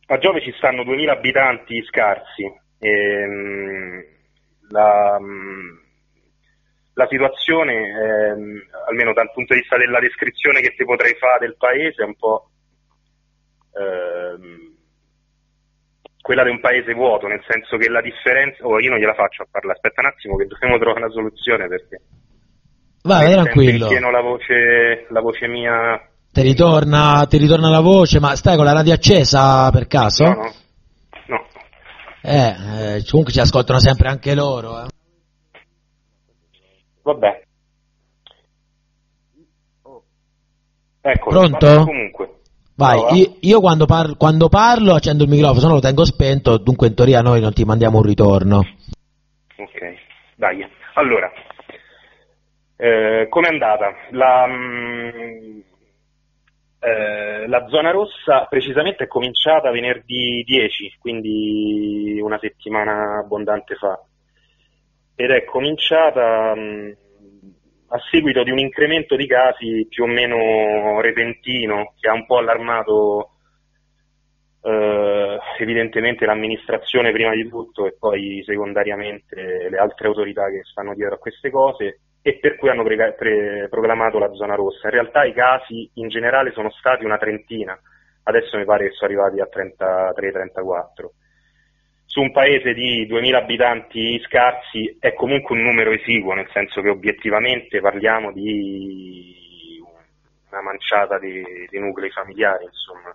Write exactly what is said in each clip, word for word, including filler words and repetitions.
a Giove ci stanno duemila abitanti scarsi. E, la, la situazione, è, almeno dal punto di vista della descrizione che ti potrei fare del paese, è un po' ehm, quella di un paese vuoto, nel senso che la differenza... Oh, io non gliela faccio a parlare, aspetta un attimo che dobbiamo trovare una soluzione, perché... Vai, tranquillo. Pieno la voce, la voce mia... Ti ritorna, ti ritorna la voce, ma stai con la radio accesa per caso? No, no. no. Eh, eh, comunque ci ascoltano sempre anche loro. Eh. Vabbè. Ecco, pronto? Comunque. Vai, no, io, io quando, parlo, quando parlo accendo il microfono, se no lo tengo spento, dunque in teoria noi non ti mandiamo un ritorno. Ok, dai. Allora, eh, com'è andata? La, mh, eh, la zona rossa precisamente è cominciata venerdì dieci, quindi una settimana abbondante fa, ed è cominciata... Mh, a seguito di un incremento di casi più o meno repentino che ha un po' allarmato eh, evidentemente l'amministrazione prima di tutto e poi secondariamente le altre autorità che stanno dietro a queste cose, e per cui hanno pre- pre- proclamato la zona rossa. In realtà i casi in generale sono stati una trentina, adesso mi pare che sono arrivati a trentatré trentaquattro. Su un paese di duemila abitanti scarsi è comunque un numero esiguo, nel senso che obiettivamente parliamo di una manciata di, di nuclei familiari, insomma.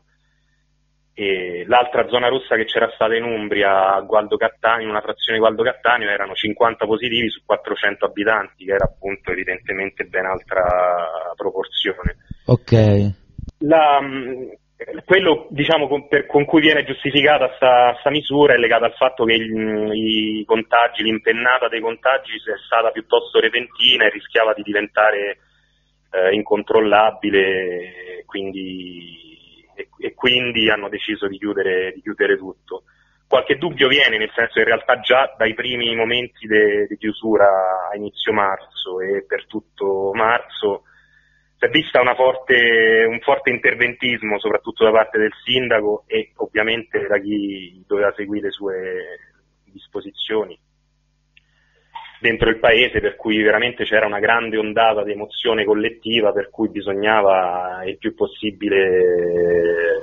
E l'altra zona rossa che c'era stata in Umbria, a Gualdo Cattaneo, in una frazione di Gualdo Cattaneo, erano cinquanta positivi su quattrocento abitanti, che era appunto evidentemente ben altra proporzione. Ok. La... Quello, diciamo, con, per, con cui viene giustificata sta, sta misura è legato al fatto che il, i contagi, l'impennata dei contagi è stata piuttosto repentina e rischiava di diventare eh, incontrollabile, quindi, e, e quindi hanno deciso di chiudere, di chiudere tutto. Qualche dubbio viene, nel senso che in realtà già dai primi momenti di chiusura a inizio marzo e per tutto marzo si è vista una forte, un forte interventismo, soprattutto da parte del sindaco e ovviamente da chi doveva seguire le sue disposizioni dentro il paese, per cui veramente c'era una grande ondata di emozione collettiva, per cui bisognava il più possibile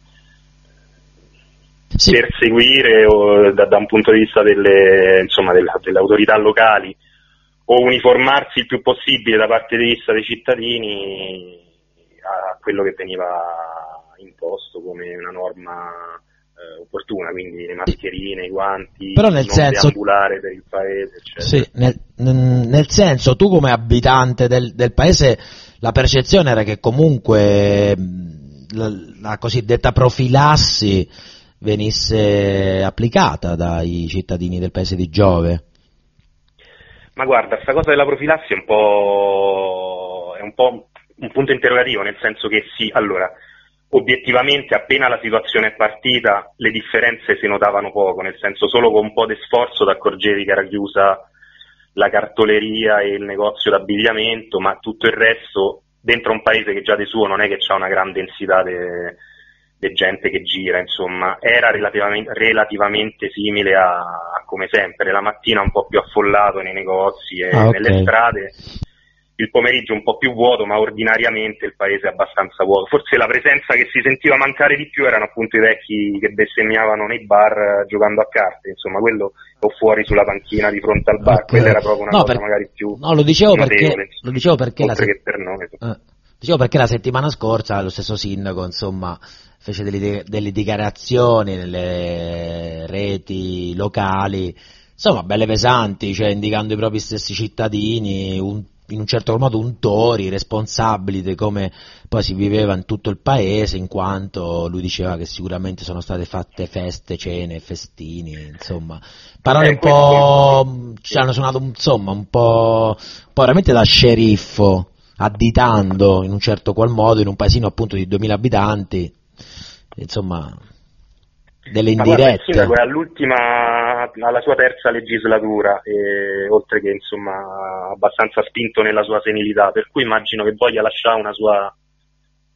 sì. perseguire o, da, da un punto di vista delle, insomma, delle, delle autorità locali, o uniformarsi il più possibile da parte di vista dei cittadini a quello che veniva imposto come una norma eh, opportuna, quindi le mascherine, i guanti, però nel non senso, deambulare per il paese, eccetera. Sì, nel, nel senso, tu come abitante del, del paese, la percezione era che comunque la, la cosiddetta profilassi venisse applicata dai cittadini del paese di Giove. Ma guarda, sta cosa della profilassi è un po' è un po' un punto interrogativo, nel senso che sì, allora, obiettivamente appena la situazione è partita le differenze si notavano poco, nel senso solo con un po' di sforzo ti accorgevi che era chiusa la cartoleria e il negozio d'abbigliamento, ma tutto il resto, dentro un paese che già di suo non è che c'ha una gran densità di gente che gira, insomma, era relativamente, relativamente simile a, a come sempre, la mattina un po' più affollato nei negozi e ah, okay. nelle strade, il pomeriggio un po' più vuoto, ma ordinariamente il paese è abbastanza vuoto. Forse la presenza che si sentiva mancare di più erano appunto i vecchi che bestemmiavano nei bar giocando a carte, insomma, quello o fuori sulla panchina di fronte al bar, okay. Quella era proprio una no, cosa per... magari più no, lo dicevo notevole, perché, lo dicevo perché la se... che per noi. Eh. Dicevo perché la settimana scorsa lo stesso sindaco, insomma, fece delle, delle dichiarazioni nelle reti locali, insomma, belle pesanti, cioè indicando i propri stessi cittadini, un, in un certo modo untori, responsabili di come poi si viveva in tutto il paese, in quanto lui diceva che sicuramente sono state fatte feste, cene, festini, insomma, parole un po', ci hanno suonato insomma un po', un po' veramente da sceriffo, additando in un certo qual modo in un paesino appunto di duemila abitanti, insomma, delle indirette. Ma guarda, il sindaco è all'ultima, alla sua terza legislatura, e, oltre che insomma abbastanza spinto nella sua senilità, per cui immagino che voglia lasciare una sua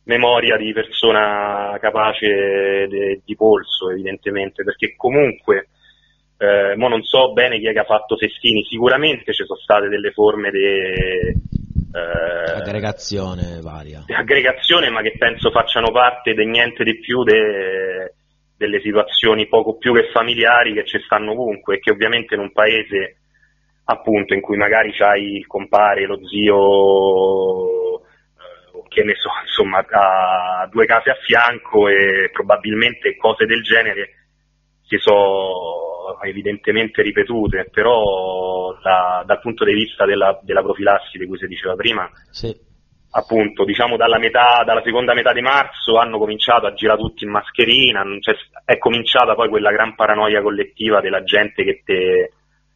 memoria di persona capace de, di polso, evidentemente, perché comunque eh, mo non so bene chi è che ha fatto Festini, sicuramente ci sono state delle forme di eh, aggregazione varia, di aggregazione, ma che penso facciano parte di niente di più de, delle situazioni poco più che familiari che ci stanno ovunque, e che ovviamente in un paese appunto in cui magari c'hai il compare, lo zio, eh, che ne so, insomma, ha due case a fianco, e probabilmente cose del genere si sono evidentemente ripetute, però da, dal punto di vista della, della profilassi di cui si diceva prima, sì. appunto, diciamo dalla metà, dalla seconda metà di marzo hanno cominciato a girare tutti in mascherina, cioè, è cominciata poi quella gran paranoia collettiva della gente che te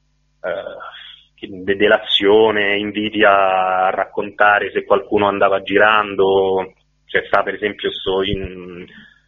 eh, delazione, inviti a raccontare se qualcuno andava girando. C'è sta per esempio sto in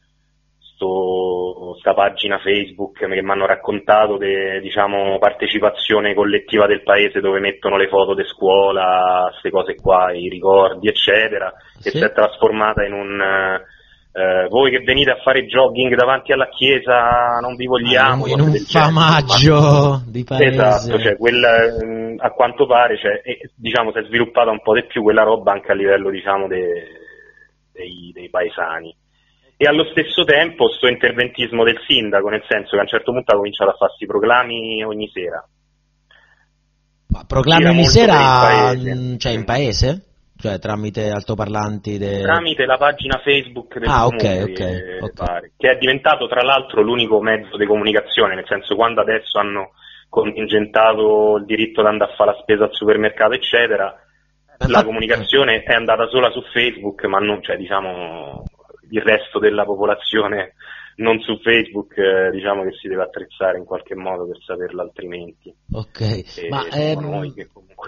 sto, sta pagina Facebook che mi hanno raccontato de, diciamo partecipazione collettiva del paese, dove mettono le foto di scuola, queste cose qua, i ricordi eccetera, sì. E si è trasformata in un eh, voi che venite a fare jogging davanti alla chiesa non vi vogliamo, ah, in un famaggio di paese. Esatto, cioè quella, a quanto pare, cioè, e, diciamo si è sviluppata un po' di più quella roba anche a livello, diciamo, de, dei, dei paesani. E allo stesso tempo sto interventismo del sindaco, nel senso che a un certo punto ha cominciato a farsi proclami ogni sera. Ma proclami ogni sera, cioè in paese? Cioè tramite altoparlanti? De... Tramite la pagina Facebook del ah, comune, okay, okay, che, okay. che è diventato tra l'altro l'unico mezzo di comunicazione, nel senso, quando adesso hanno contingentato il diritto di andare a fare la spesa al supermercato eccetera, eh, la comunicazione è andata sola su Facebook, ma non, cioè diciamo il resto della popolazione non su Facebook, eh, diciamo che si deve attrezzare in qualche modo per saperlo, altrimenti. Ok, e ma ehm... noi che comunque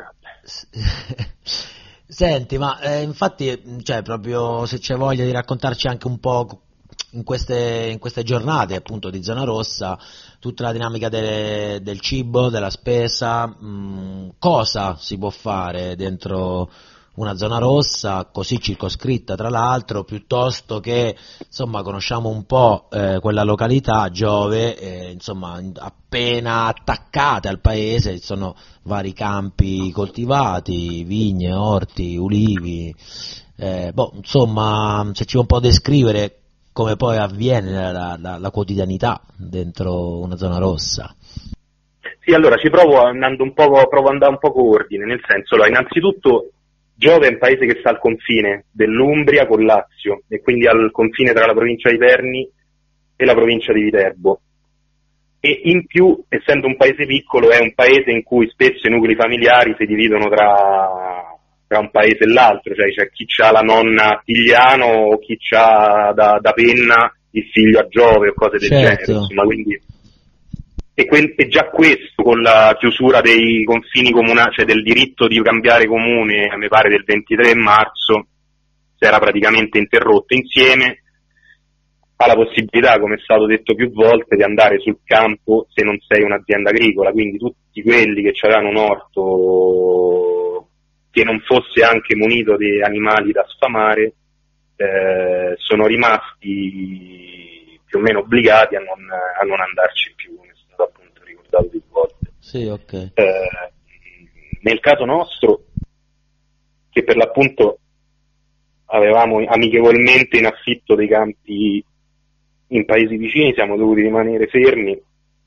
senti, ma eh, infatti, cioè proprio se c'è voglia di raccontarci anche un po' in queste, in queste giornate appunto di zona rossa, tutta la dinamica de, del cibo, della spesa, mh, cosa si può fare dentro una zona rossa così circoscritta tra l'altro, piuttosto che insomma conosciamo un po' eh, quella località, Giove, eh, insomma appena attaccate al paese ci sono vari campi coltivati, vigne, orti, ulivi, eh, boh, insomma se ci può un po' descrivere come poi avviene la, la, la quotidianità dentro una zona rossa. Sì, allora ci provo andando un po', provo ad andare un po' con ordine, nel senso, allora, innanzitutto Giove è un paese che sta al confine dell'Umbria con Lazio, e quindi al confine tra la provincia di Terni e la provincia di Viterbo, e in più, essendo un paese piccolo, è un paese in cui spesso i nuclei familiari si dividono tra, tra un paese e l'altro, cioè c'è chi ha la nonna a Tigliano o chi ha da, da Penna il figlio a Giove o cose del certo. genere, insomma, quindi E, que- e già questo, con la chiusura dei confini comunali, cioè del diritto di cambiare comune, mi pare del ventitré marzo, si era praticamente interrotto, insieme alla possibilità, come è stato detto più volte, di andare sul campo se non sei un'azienda agricola, quindi tutti quelli che avevano un orto che non fosse anche munito di animali da sfamare, eh, sono rimasti più o meno obbligati a non, a non andarci più. Più volte. Sì, okay. Eh, nel caso nostro, che per l'appunto avevamo amichevolmente in affitto dei campi in paesi vicini, siamo dovuti rimanere fermi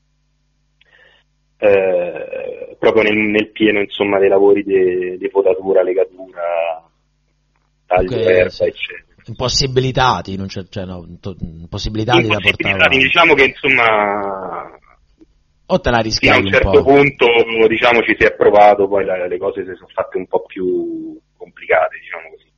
eh, proprio nel, nel pieno, insomma, dei lavori di, di potatura, legatura, taglio okay, erba, sì. eccetera. Impossibilitati, non c'è, cioè, no, to, impossibilitati da portare avanti. Diciamo che insomma o te la rischiavi fino a un certo punto, diciamo, ci si è provato, poi la, le cose si sono fatte un po' più complicate, diciamo così.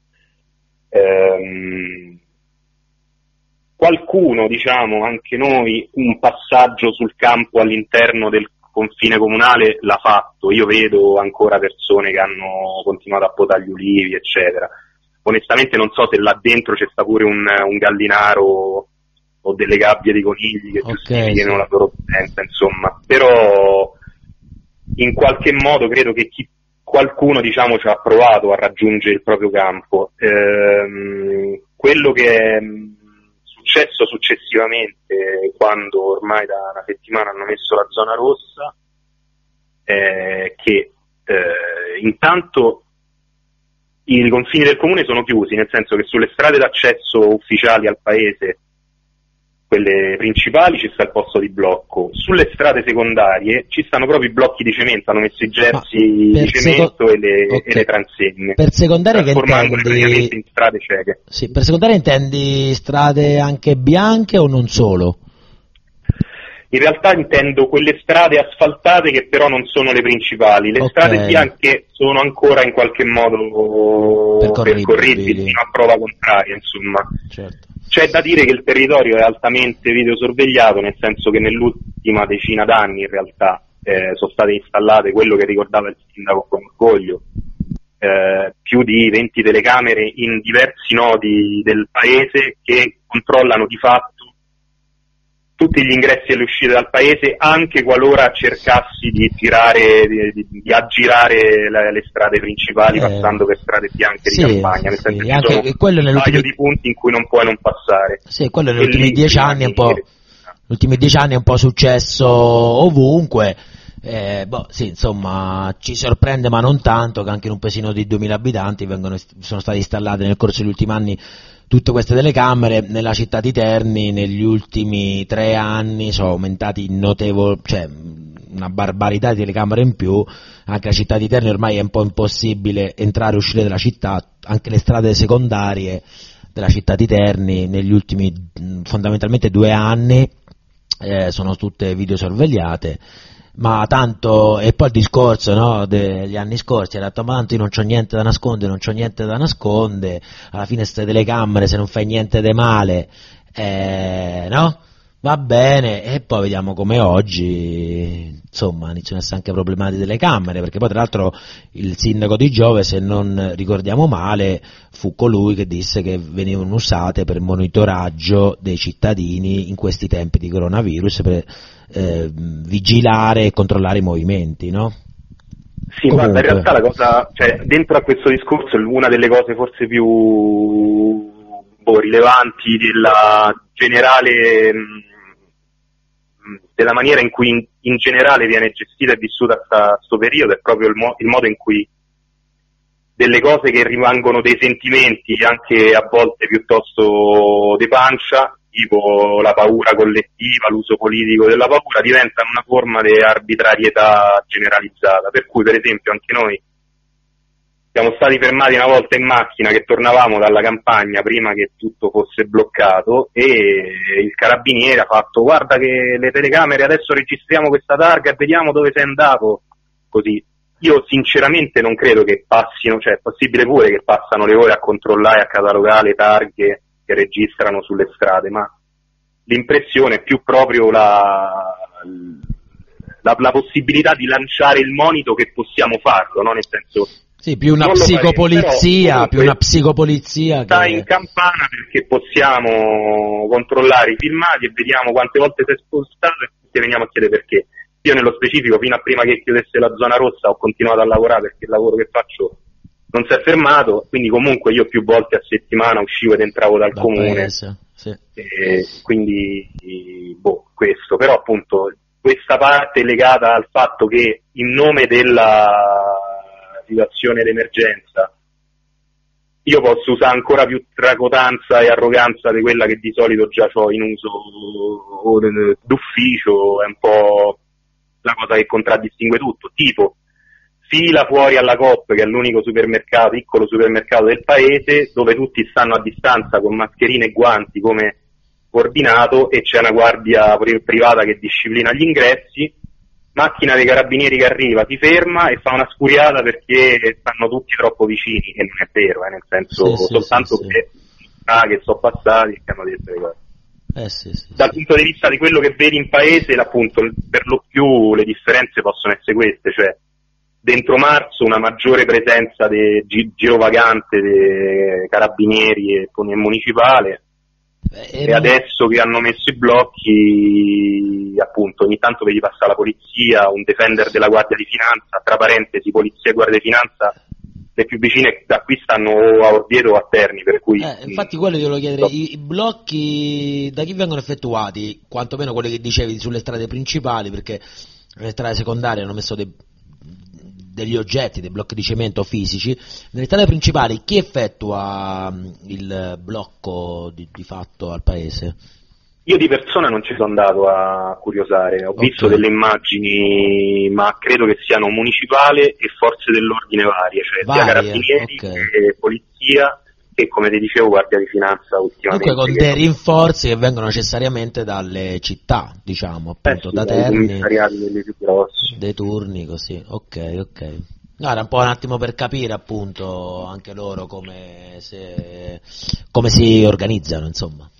Ehm, qualcuno, diciamo, anche noi, un passaggio sul campo all'interno del confine comunale l'ha fatto. Io vedo ancora persone che hanno continuato a potare gli ulivi, eccetera. Onestamente non so se là dentro c'è sta pure un, un gallinaro o delle gabbie di conigli che okay, giustificano sì. la loro presenza, insomma, però in qualche modo credo che chi qualcuno, diciamo, ci ha provato a raggiungere il proprio campo. Ehm, quello che è successo successivamente, quando ormai da una settimana hanno messo la zona rossa, è che eh, intanto i confini del comune sono chiusi, nel senso che sulle strade d'accesso ufficiali al paese, quelle principali, ci sta il posto di blocco. Sulle strade secondarie ci stanno proprio i blocchi di cemento, hanno messo i gersi di cemento seco- e, le, okay. e le transegne. Per secondarie che intendi? In strade cieche. Sì, per secondarie intendi strade anche bianche o non solo? In realtà intendo quelle strade asfaltate che però non sono le principali. Le okay. strade bianche sono ancora in qualche modo percorribili, percorribili fino a prova contraria, insomma. Certo. C'è da dire che il territorio è altamente videosorvegliato, nel senso che nell'ultima decina d'anni in realtà eh, sono state installate, quello che ricordava il sindaco con orgoglio, eh, più di venti telecamere in diversi nodi del paese che controllano di fatto tutti gli ingressi e le uscite dal paese, anche qualora cercassi di girare, di, di aggirare le, le strade principali eh, passando per strade bianche sì, di campagna, nel senso sì, che anche ci sono quello un paio di punti in cui non puoi non passare. Sì, quello negli ultimi dieci anni è un po', negli ultimi dieci anni è un po' successo ovunque. Eh, boh, sì, insomma, ci sorprende ma non tanto che anche in un paesino di duemila abitanti vengono, sono state installate nel corso degli ultimi anni tutte queste telecamere. Nella città di Terni negli ultimi tre anni sono aumentati notevoli, cioè una barbarità di telecamere in più. Anche la città di Terni ormai è un po' impossibile entrare e uscire dalla città, anche le strade secondarie della città di Terni negli ultimi fondamentalmente due anni eh, sono tutte videosorvegliate. Ma tanto, e poi il discorso, no, degli anni scorsi era detto, ma tanto io non c'ho niente da nascondere, non c'ho niente da nascondere, alla fine ste telecamere, se non fai niente di male, eh, no? Va bene, e poi vediamo come oggi, insomma, iniziano a essere anche problematiche delle camere, perché poi tra l'altro il sindaco di Giove, se non ricordiamo male, fu colui che disse che venivano usate per monitoraggio dei cittadini in questi tempi di coronavirus, per eh, vigilare e controllare i movimenti, no? Sì, guarda, in realtà la cosa, cioè, dentro a questo discorso, una delle cose forse più boh, rilevanti della generale, della maniera in cui in, in generale viene gestita e vissuta questo periodo è proprio il, mo- il modo in cui delle cose che rimangono dei sentimenti anche a volte piuttosto di pancia, tipo la paura collettiva, l'uso politico della paura, diventano una forma di arbitrarietà generalizzata, per cui per esempio anche noi siamo stati fermati una volta in macchina che tornavamo dalla campagna prima che tutto fosse bloccato e il carabiniere ha fatto guarda che le telecamere adesso registriamo questa targa e vediamo dove sei andato, così. Io sinceramente non credo che passino, cioè è possibile pure che passano le ore a controllare, a catalogare le targhe che registrano sulle strade, ma l'impressione è più proprio la, la, la possibilità di lanciare il monito che possiamo farlo, no? Nel senso, sì, più una psicopolizia, faremo, più una psicopolizia sta che... in campana perché possiamo controllare i filmati e vediamo quante volte sei spostato e ti veniamo a chiedere perché. Io nello specifico, fino a prima che chiudesse la zona rossa, ho continuato a lavorare perché il lavoro che faccio non si è fermato, quindi comunque io più volte a settimana uscivo ed entravo dal da comune, paese, sì. E quindi boh, questo, però appunto questa parte legata al fatto che in nome della situazione d'emergenza io posso usare ancora più tracotanza e arroganza di quella che di solito già ho in uso d'ufficio, è un po' la cosa che contraddistingue tutto, tipo fila fuori alla Coop, che è l'unico supermercato, piccolo supermercato del paese, dove tutti stanno a distanza con mascherine e guanti come ordinato e c'è una guardia privata che disciplina gli ingressi, macchina dei carabinieri che arriva, si ferma e fa una sfuriata perché stanno tutti troppo vicini, e non è vero, eh, nel senso sì, sì, soltanto sì, che, ah, che sono passati e che hanno detto le cose. Eh, sì, sì, Dal sì. punto di vista di quello che vedi in paese, appunto, per lo più le differenze possono essere queste, cioè dentro marzo una maggiore presenza di gi- girovagante dei carabinieri e con il municipale, E, e adesso che hanno messo i blocchi, appunto, ogni tanto vedi passare la polizia, un defender della Guardia di Finanza, tra parentesi, polizia e Guardia di Finanza, le più vicine da qui stanno a Orvieto o a Terni, per cui... Eh, infatti quello io volevo chiedere, i, i blocchi da chi vengono effettuati, quantomeno quelli che dicevi sulle strade principali, perché nelle strade secondarie hanno messo dei, degli oggetti, dei blocchi di cemento fisici, nelle strade principali chi effettua il blocco di, di fatto al paese? Io di persona non ci sono andato a curiosare, ho okay. visto delle immagini, ma credo che siano municipali e forze dell'ordine varie, cioè varie, sia carabinieri okay. che polizia e, come ti dicevo, Guardia di Finanza ultimamente. Comunque con dei rinforzi che vengono necessariamente dalle città, diciamo, appunto, eh sì, da Terni, dei più grossi. Dei turni, così, ok, ok. No, era un po' un attimo per capire, appunto, anche loro come, se, come si organizzano, insomma.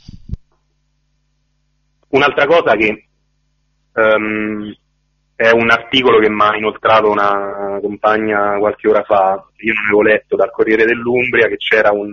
Un'altra cosa che um, è un articolo che mi ha inoltrato una compagna qualche ora fa, io non avevo letto, dal Corriere dell'Umbria, che c'era un,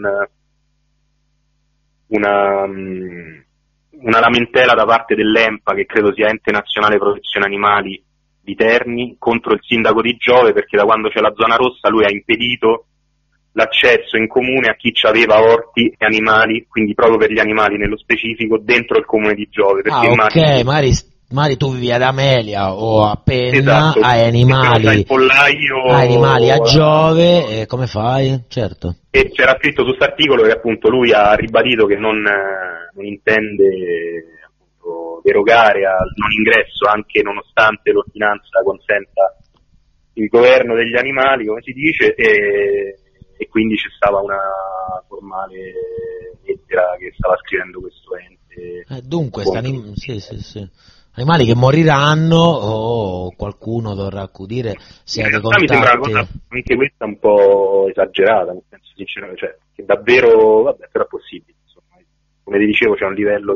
una, um, una lamentela da parte dell'ENPA, che credo sia Ente Nazionale Protezione Animali di Terni, contro il sindaco di Giove, perché da quando c'è la zona rossa lui ha impedito l'accesso in comune a chi aveva orti e animali, quindi proprio per gli animali nello specifico, dentro il comune di Giove. Ah, ok, magari, magari tu vivi ad Amelia o a Penna, esatto, hai animali, pollaio, hai animali a Giove, e come fai? Certo. E c'era scritto su questo articolo che appunto lui ha ribadito che non, non intende appunto derogare al non ingresso, anche nonostante l'ordinanza consenta il governo degli animali, come si dice, e e quindi c'è stata una formale lettera che stava scrivendo questo ente. Eh, dunque, anim- sì, sì, sì. animali che moriranno o qualcuno dovrà accudire se ha dei contatti. Mi sembra una cosa anche questa un po' esagerata, nel senso sinceramente, cioè, che davvero, vabbè, però è possibile, insomma. Come ti dicevo, c'è un livello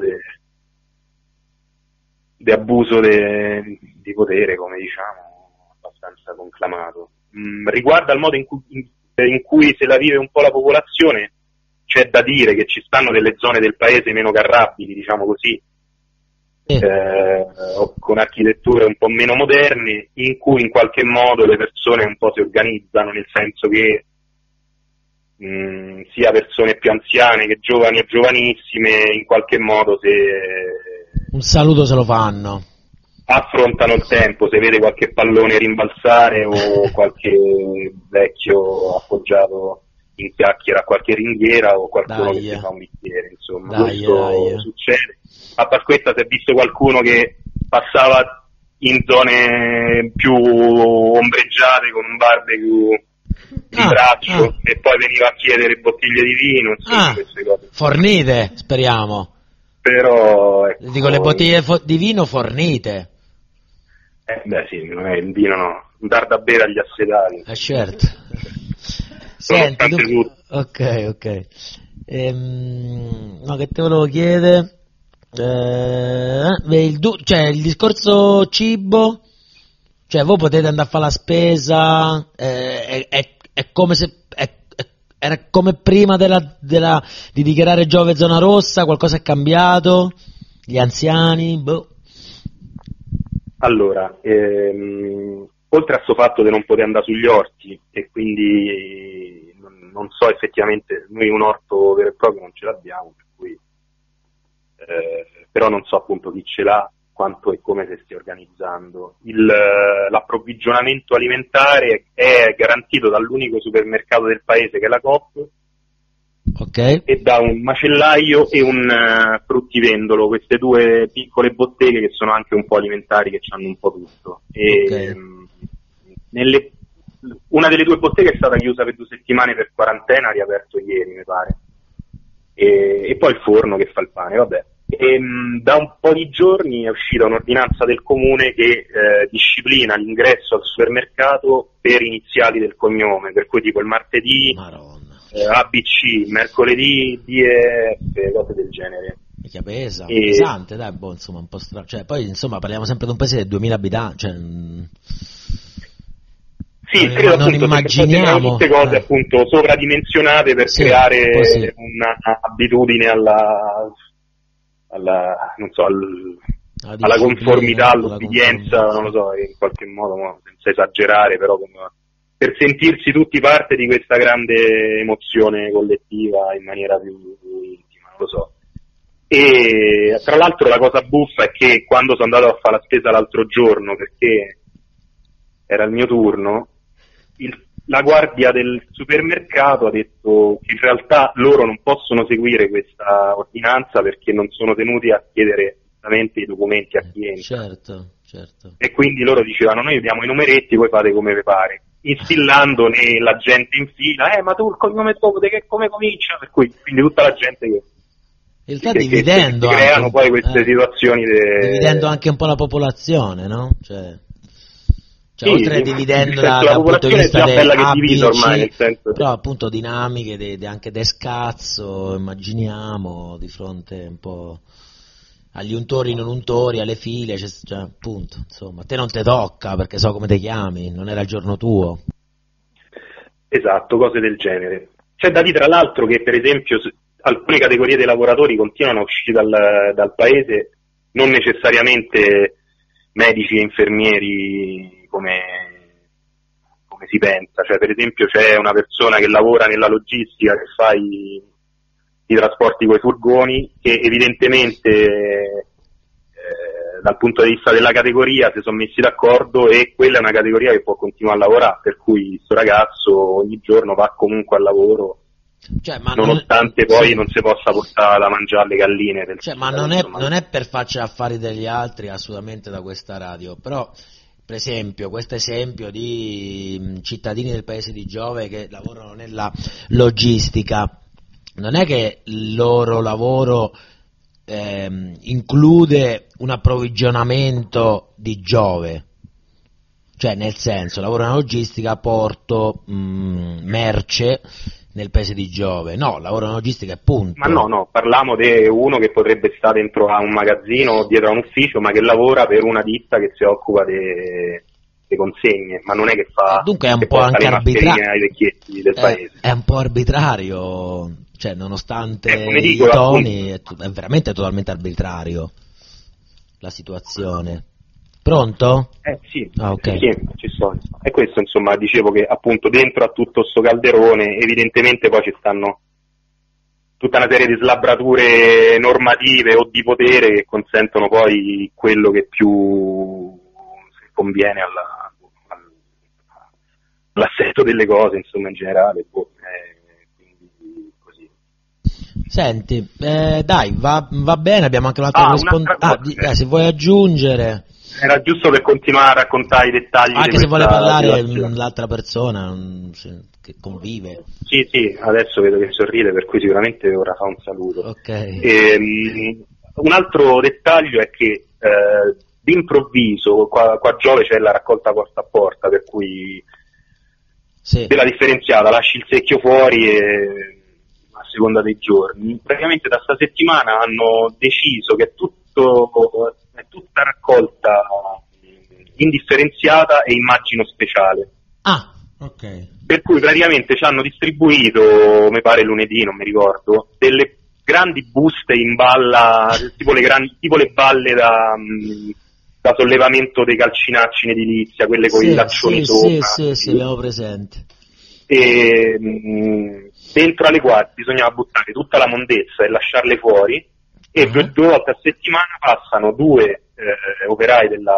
di abuso di potere, come diciamo, abbastanza conclamato. Mm, riguardo al modo in cui in, in cui se la vive un po' la popolazione, c'è da dire che ci stanno delle zone del paese meno carrabili, diciamo così, eh. Eh, con architetture un po' meno moderne, in cui in qualche modo le persone un po' si organizzano, nel senso che mh, sia persone più anziane che giovani e giovanissime, in qualche modo se un saluto se lo fanno. Affrontano il tempo, se vede qualche pallone rimbalzare o qualche vecchio appoggiato in chiacchiera a qualche ringhiera o qualcuno dai, che si fa un bicchiere, insomma, dai, questo dai. succede. A Pasquetta si è visto qualcuno che passava in zone più ombreggiate con un barbecue di ah, braccio ah. e poi veniva a chiedere bottiglie di vino, insomma, ah, queste cose. Fornite, speriamo. Però ecco, dico, le bottiglie fo- di vino fornite. Eh beh sì, non è il vino, no, un dar da bere agli assedali. Eh certo. Senti, tu... ok, ok. Ehm, no, che te volevo chiedere? Eh, il, du... cioè, il discorso cibo, cioè voi potete andare a fare la spesa, eh, è, è, è come se è, è, era come prima della, della, di dichiarare Giove zona rossa, qualcosa è cambiato? Gli anziani, boh. Allora, ehm, oltre a questo fatto di non poter andare sugli orti e quindi non, non so effettivamente, noi un orto vero e proprio non ce l'abbiamo, per cui, eh, però non so appunto chi ce l'ha, quanto e come si stia organizzando. Il, l'approvvigionamento alimentare è garantito dall'unico supermercato del paese che è la Coop, okay. e da un macellaio e un uh, fruttivendolo, queste due piccole botteghe che sono anche un po' alimentari, che hanno un po' tutto. E, okay. um, nelle, una delle due botteghe è stata chiusa per due settimane per quarantena, ha riaperto ieri mi pare, e, e poi il forno che fa il pane, vabbè. E, um, da un po' di giorni è uscita un'ordinanza del comune che eh, disciplina l'ingresso al supermercato per iniziali del cognome, per cui tipo il martedì eh, A B C, mercoledì D E F, cose del genere. Mica pesa, e... pesante, dai, boh, insomma, un po' strano. Cioè, poi insomma parliamo sempre di un paese di duemila abitanti, cioè... Sì, non, credo non appunto immaginiamo tutte cose eh. appunto sovradimensionate per sì, creare sì. un'abitudine alla alla, non so, al, alla conformità, all'obbedienza, non lo so, in qualche modo, no, senza esagerare, però come, per sentirsi tutti parte di questa grande emozione collettiva in maniera più intima, non lo so. E tra l'altro la cosa buffa è che quando sono andato a fare la spesa l'altro giorno, perché era il mio turno, il, la guardia del supermercato ha detto che in realtà loro non possono seguire questa ordinanza perché non sono tenuti a chiedere i documenti a chi entra. Certo, certo. E quindi loro dicevano: noi diamo i numeretti, voi fate come vi pare, instillando la gente in fila, eh ma tu il cognome tuo che come comincia, per cui quindi tutta la gente che in realtà dividendo che creano anche, poi queste eh, situazioni de... dividendo anche un po' la popolazione, no? Cioè, cioè sì, oltre a dividendo da, dal punto di vista bella che A, divisa B, C, ormai, nel senso però appunto dinamiche de, de anche de scazzo, immaginiamo di fronte un po' agli untori non untori, alle file, cioè, cioè appunto, insomma, a te non te tocca perché so come ti chiami, non era il giorno tuo. Esatto, cose del genere. C'è da dire tra l'altro che per esempio alcune categorie dei lavoratori continuano a uscire dal, dal paese, non necessariamente medici e infermieri come, come si pensa, cioè per esempio c'è una persona che lavora nella logistica, che fa i, i trasporti coi furgoni, che evidentemente eh, dal punto di vista della categoria si sono messi d'accordo e quella è una categoria che può continuare a lavorare, per cui questo ragazzo ogni giorno va comunque al lavoro. Cioè, ma nonostante non, poi sì. non si possa portare da mangiare le galline del cioè, ma non è, non è per farci affari degli altri assolutamente da questa radio, però per esempio questo esempio di cittadini del paese di Giove che lavorano nella logistica, non è che il loro lavoro ehm, include un approvvigionamento di Giove, cioè nel senso lavorano nella logistica, porto mh, merce nel paese di Giove, no, lavoro in logistica e punto. Ma no, no, parliamo di uno che potrebbe stare dentro a un magazzino o dietro a un ufficio, ma che lavora per una ditta che si occupa delle consegne, ma non è che fa e dunque è un po' anche arbitrario ai vecchietti del è, paese. È un po' arbitrario, cioè nonostante eh, come dico, i toni è, è veramente totalmente arbitrario la situazione. Pronto? Eh sì, ah, okay. sì, ci sono. E questo insomma dicevo che appunto dentro a tutto sto calderone evidentemente poi ci stanno tutta una serie di slabbrature normative o di potere che consentono poi quello che più conviene alla, all'assetto delle cose, insomma in generale. Boh, eh, quindi così. Senti, eh, dai, va, va bene, abbiamo anche un'altra ah, risposta. Ah, eh, se vuoi aggiungere. Era giusto per continuare a raccontare i dettagli. Anche se vuole parlare l'altra persona che convive. Sì, sì, adesso vedo che sorride, per cui sicuramente ora fa un saluto. Okay. E, um, un altro dettaglio è che eh, d'improvviso qua, qua a Giove c'è la raccolta porta a porta, per cui sì. della differenziata, lasci il secchio fuori e a seconda dei giorni. Praticamente da sta settimana hanno deciso che è tutto è tutta raccolta indifferenziata e immagino speciale. Ah, ok. Per cui praticamente ci hanno distribuito, mi pare lunedì, non mi ricordo, delle grandi buste in balla, tipo le, grandi, tipo le balle da, da sollevamento dei calcinacci in edilizia, quelle con sì, i laccioni sì, sopra. Sì, sì, sì, avevo presente. E mh, dentro alle quali bisognava buttare tutta la mondezza e lasciarle fuori. E uh-huh. due volte a settimana passano due eh, operai della,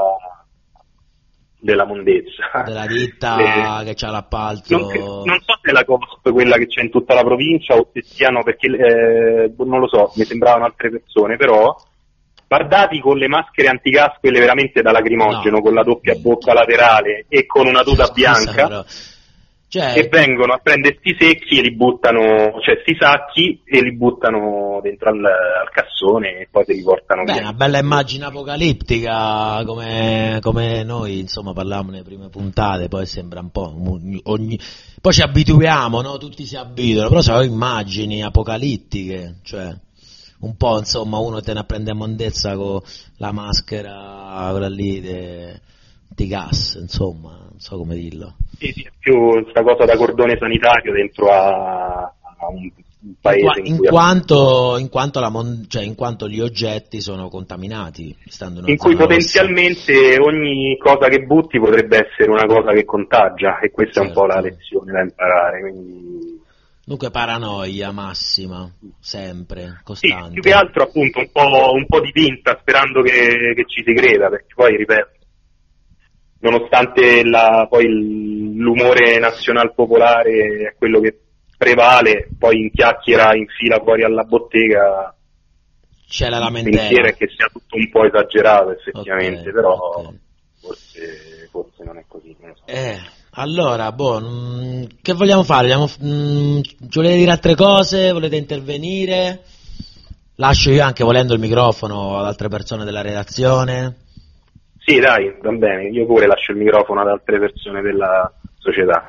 della mondezza, della ditta eh, che c'ha l'appalto. Non, non so se è la Coop quella che c'è in tutta la provincia o se siano, perché eh, non lo so, mi sembravano altre persone, però bardati con le maschere antigas, quelle veramente da lacrimogeno, no. con la doppia bocca laterale e con una tuta bianca. Però. Cioè, e vengono a prendere sti secchi e li buttano, cioè sti sacchi e li buttano dentro al, al cassone e poi te li portano beh, via. Una bella immagine apocalittica come, come noi insomma parlavamo nelle prime puntate, poi sembra un po' ogni, poi ci abituiamo, no? Tutti si abituano, però sono immagini apocalittiche, cioè un po' insomma uno te ne prende a mondezza con la maschera quella lì de, di gas, insomma, non so come dirlo. Sì, sì, è più questa cosa da cordone sanitario dentro a, a un un paese in, in, in cui quanto in quanto, la mon- cioè, in quanto gli oggetti sono contaminati, stando in, una in cui zona potenzialmente rossa. ogni cosa che butti potrebbe essere una cosa che contagia, e questa Certo. è un po' la lezione da imparare, quindi... Dunque paranoia massima, sempre, Sì, costante. più che altro appunto un po', un po' di vinta, sperando che, che ci si creda, perché poi, ripeto, nonostante la, poi l'umore nazional popolare è quello che prevale, poi in chiacchiera in fila fuori alla bottega c'è la il lamentela. pensiero è che sia tutto un po' esagerato effettivamente, Okay, però okay. forse, forse non è così, non lo so. Eh, allora, boh, mh, che vogliamo fare? Vogliamo, mh, ci volete dire altre cose? Volete intervenire? Lascio io anche volendo il microfono ad altre persone della redazione. Sì, dai, va bene, io pure lascio il microfono ad altre persone della società.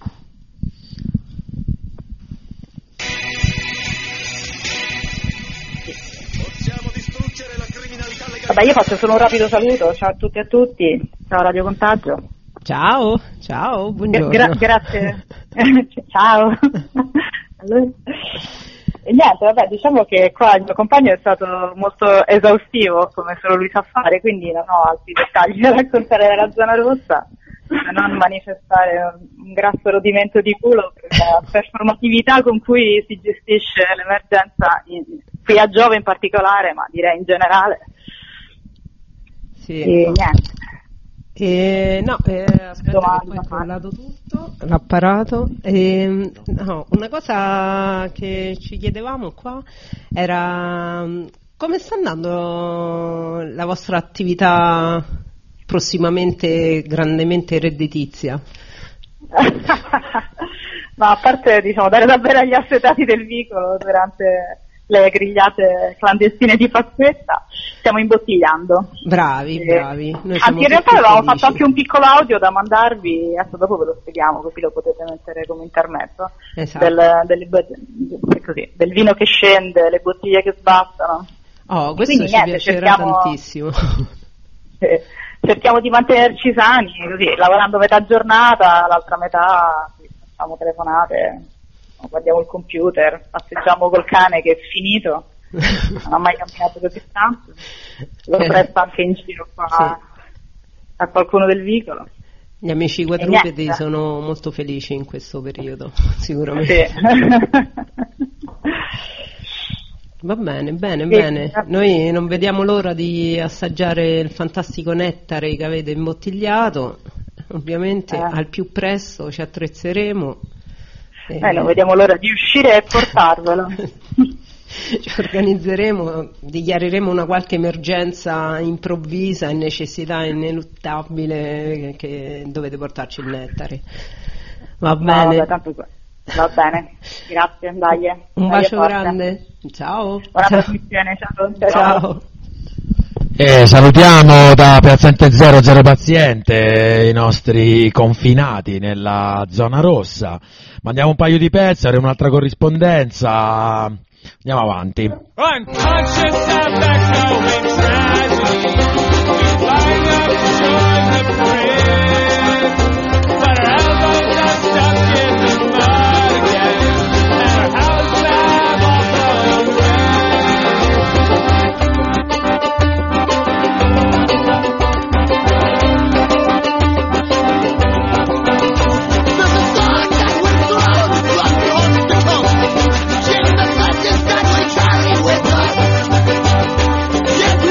Vabbè, io faccio solo un rapido saluto, ciao a tutti e a tutti, ciao Radio Contagio. Ciao, ciao, buongiorno. Gra- grazie, ciao. Allora... E niente, vabbè, diciamo che qua il mio compagno è stato molto esaustivo, come solo lui sa fare, quindi non ho altri dettagli da raccontare della zona rossa, se non manifestare un grasso rodimento di culo per la performatività con cui si gestisce l'emergenza, in, qui a Giove in particolare, ma direi in generale. Sì. E niente. Eh, no, eh, aspetta Domanda, che poi ho parlato tutto, l'ha parato. Eh, no, una cosa che ci chiedevamo qua era come sta andando la vostra attività prossimamente grandemente redditizia? Ma a parte, diciamo, dare da bere agli assetati del vicolo durante le grigliate clandestine di Pasquetta, stiamo imbottigliando. Bravi, e... bravi. Noi Anzi, in realtà avevamo fatto anche un piccolo audio da mandarvi, adesso dopo ve lo spieghiamo, così lo potete mettere come intermezzo, esatto. del, delle, così, del vino che scende, le bottiglie che sbattano. Oh, questo quindi, ci niente, piacerà cerchiamo... tantissimo. Sì. Cerchiamo di mantenerci sani, così, lavorando metà giornata, l'altra metà sì, facciamo telefonate, guardiamo il computer, passeggiamo col cane che è finito, non ha mai camminato così tanto, lo presta anche in giro qua sì. a qualcuno del vicolo. Gli amici quadrupedi sono molto felici in questo periodo, sicuramente. Sì. Va bene, bene, bene. Noi non vediamo l'ora di assaggiare il fantastico nettare che avete imbottigliato. Ovviamente eh. al più presto ci attrezzeremo. E... Eh, non vediamo l'ora di uscire e portarvelo. Ci organizzeremo, dichiareremo una qualche emergenza improvvisa e necessità ineluttabile che dovete portarci il nettare. Va no, bene. Vabbè, tanto... Va bene, grazie, dai. Un dai, bacio forte. grande, ciao. Buona ciao. trasmissione, ciao. Ciao. E salutiamo da Piazzente zero zero Paziente i nostri confinati nella zona rossa. Mandiamo un paio di pezzi, avremo un'altra corrispondenza. Andiamo avanti. Yeah.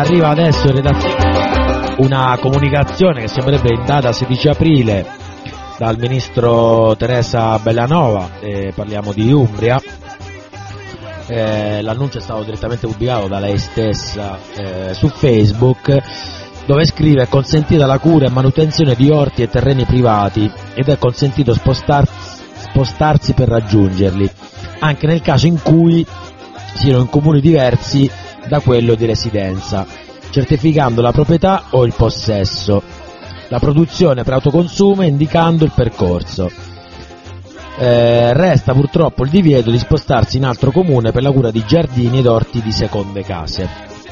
arriva adesso in redazione una comunicazione che sembrerebbe in data sedici aprile dal ministro Teresa Bellanova, eh, parliamo di Umbria. Eh, l'annuncio è stato direttamente pubblicato da lei stessa eh, su Facebook, dove scrive: è consentita la cura e manutenzione di orti e terreni privati ed è consentito spostarsi, spostarsi per raggiungerli, anche nel caso in cui siano in comuni diversi da quello di residenza, certificando la proprietà o il possesso, la produzione per autoconsumo indicando il percorso. Eh, resta purtroppo il divieto di spostarsi in altro comune per la cura di giardini ed orti di seconde case.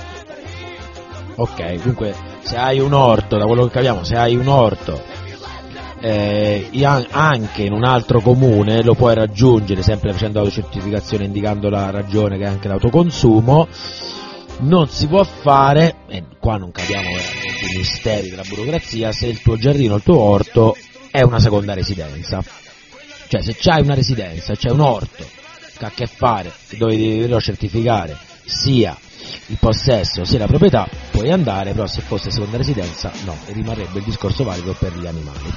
Ok, dunque se hai un orto, da quello che capiamo, se hai un orto eh, anche in un altro comune lo puoi raggiungere sempre facendo autocertificazione, indicando la ragione che è anche l'autoconsumo. Non si può fare, e qua non capiamo veramente i misteri della burocrazia, se il tuo giardino, il tuo orto è una seconda residenza. Cioè se c'hai una residenza, c'è un orto che ha a che fare, dove devi certificare sia il possesso sia la proprietà, puoi andare, però se fosse seconda residenza no, e rimarrebbe il discorso valido per gli animali.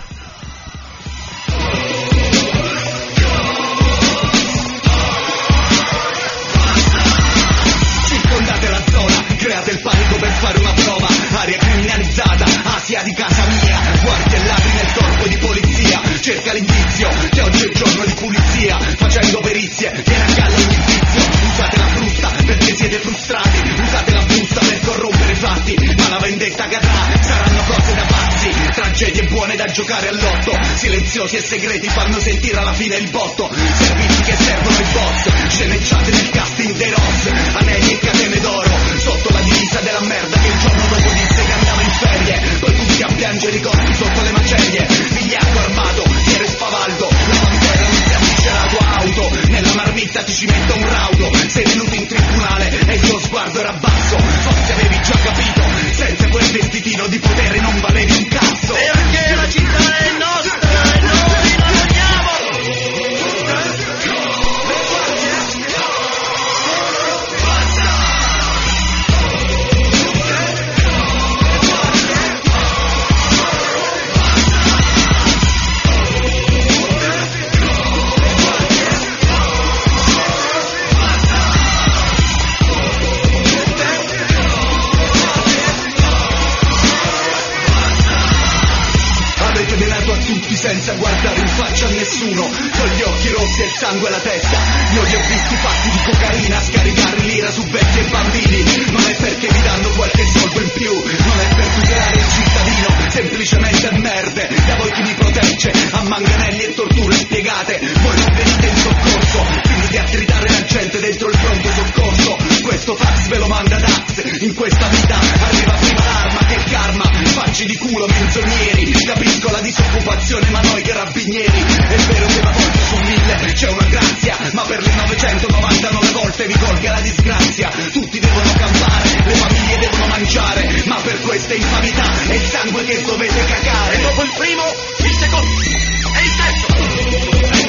Circondate la zona, create il panico per fare una prova, area criminalizzata, Asia di casa mia, guardie e ladri nel corpo di polizia, cerca l'indizio, che oggi è il giorno di pulizia, facendo perizie, viene a galla ogni vizio, usate la frusta perché siete frustrati, usate la busta per corrompere i fatti, ma la vendetta cadrà, saranno cose da pazzi, tragedie buone da giocare all'otto, silenziosi e segreti fanno sentire alla fine il botto, servizi che servono i boss, sceneggiate nel casting dei Ross, anelli e catene d'oro, sotto la divisa della merda che il giorno dopo disse che andava in ferie, poi tutti a piangere i corpi sotto le macerie, vigliacco armato, fiero e spavaldo, la bandiera non si avvice alla tua auto, nella marmitta ti ci metto un raudo, sei venuto in tribunale e il tuo sguardo era basso, forse avevi già capito, senza quel vestitino di potere non valevi un cazzo, perché la città è nostra e noi la vogliamo. Senza guardare in faccia a nessuno, con gli occhi rossi e il sangue alla testa, io li ho visti fatti di cocaina, scaricare l'ira su vecchi e bambini, non è perché vi danno qualche soldo in più, non è per tutelare il cittadino, semplicemente merde, da voi chi mi protegge, a manganelli e torture spiegate, voi non venite in soccorso, finite a gridare la gente dentro il pronto soccorso, questo fax ve lo manda Dax, in questa vita arriva prima l'arma che il karma, facci di culo menzogneri, capisco la disoccupazione ma noi carabinieri, è vero che una volta su mille c'è una grazia, ma per le novecentonovantanove volte vi colga la disgrazia, tutti devono campare, le famiglie devono mangiare, ma per queste infamità è il sangue che dovete cagare, e dopo il primo, il secondo e il terzo.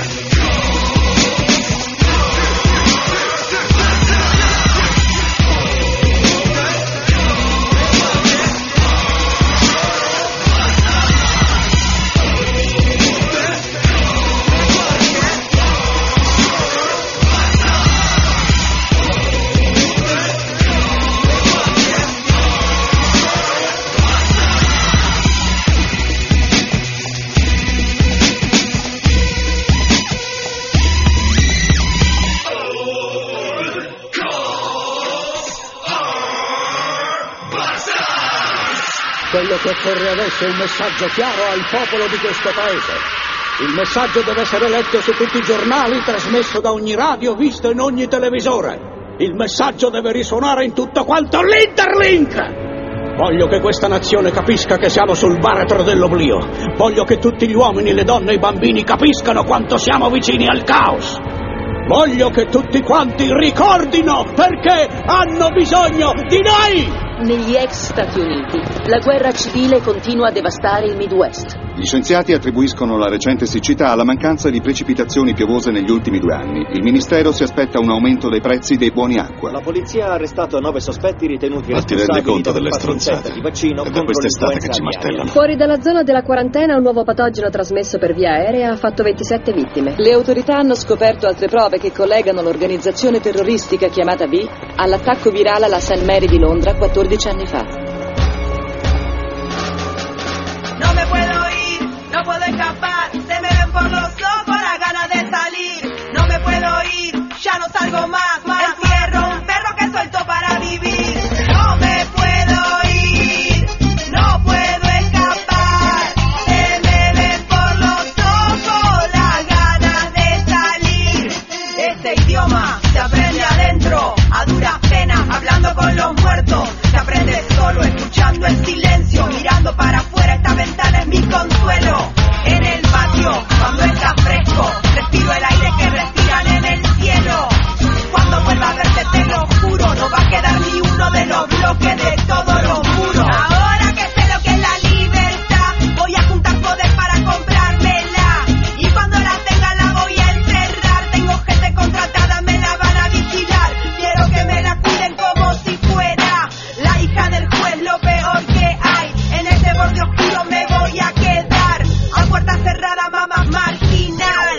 Quello che occorre adesso è un messaggio chiaro al popolo di questo paese. Il messaggio deve essere letto su tutti i giornali, trasmesso da ogni radio, visto in ogni televisore. Il messaggio deve risuonare in tutto quanto l'Interlink. Voglio che questa nazione capisca che siamo sul baratro dell'oblio. Voglio che tutti gli uomini, le donne e i bambini capiscano quanto siamo vicini al caos. Voglio che tutti quanti ricordino perché hanno bisogno di noi. negli ex Stati Uniti, la guerra civile continua a devastare il Midwest. Gli scienziati attribuiscono la recente siccità alla mancanza di precipitazioni piovose negli ultimi due anni. Il Ministero si aspetta un aumento dei prezzi dei buoni acqua. La polizia ha arrestato nove sospetti ritenuti Ma ti responsabili rendi conto del delle fatto stronzate? di vaccino È da contro quest'estate che ci l'influenza aviaria. martellano. Fuori dalla zona della quarantena un nuovo patogeno trasmesso per via aerea ha fatto ventisette vittime. Le autorità hanno scoperto altre prove che collegano l'organizzazione terroristica chiamata V all'attacco virale alla Saint Mary di Londra quattordici anni fa. No me puedo ir, no puedo escapar, se me ven por los ojos la gana de salir. No me puedo ir, ya no salgo más, más. Encierro un perro que suelto para vivir. No me puedo ir, no puedo escapar, se me ven por los ojos las ganas de salir. Este idioma se aprende adentro, a duras penas, hablando con los muertos. Se aprende solo, escuchando el silencio, mirando para afuera, esta ventana es mi consuelo. En el patio, cuando está fresco, respiro el aire que respiran en el cielo. Cuando vuelva a verte te lo juro, no va a quedar ni uno de los bloques de todos los muros. Ahora que sé lo que es la libertad, voy a juntar poder para comprármela. Y cuando la tenga la voy a encerrar. Tengo gente contratada, me la van a vigilar. Quiero que me la cuiden como si fuera la hija del juez, lo peor que hay. En este borde oscuro me voy a quedar, a puerta cerrada, mamá marginal.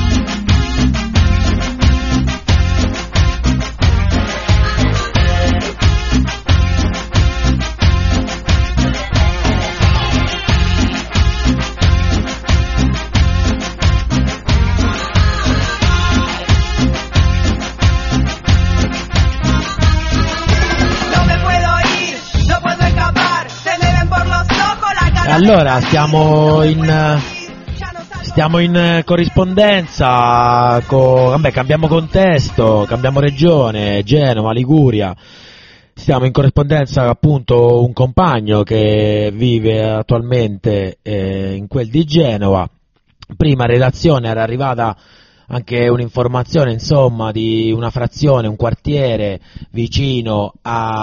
No me puedo ir, no puedo escapar, se me ven por los ojos la cara. Allora, stiamo in stiamo in corrispondenza con, vabbè, cambiamo contesto, cambiamo regione, Genova, Liguria. Stiamo in corrispondenza appunto un compagno che vive attualmente eh, in quel di Genova. Prima redazione era arrivata anche un'informazione, insomma, di una frazione, un quartiere vicino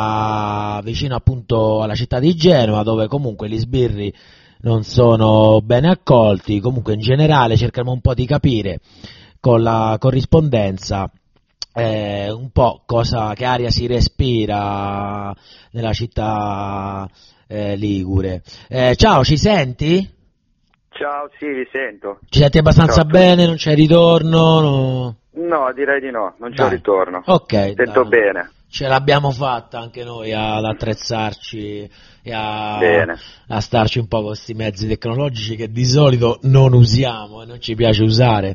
a vicino appunto alla città di Genova, dove comunque gli sbirri non sono bene accolti. Comunque in generale cerchiamo un po' di capire con la corrispondenza eh, un po' cosa, che aria si respira nella città eh, ligure. Eh, ciao, ci senti? Ciao, sì, vi sento. Ci senti abbastanza Ciao, bene? Non c'è ritorno? No, no direi di no, non c'è Dai. ritorno. Ok, Sento dai. bene. Ce l'abbiamo fatta anche noi ad attrezzarci e a, Bene. a starci un po' con questi mezzi tecnologici che di solito non usiamo e non ci piace usare.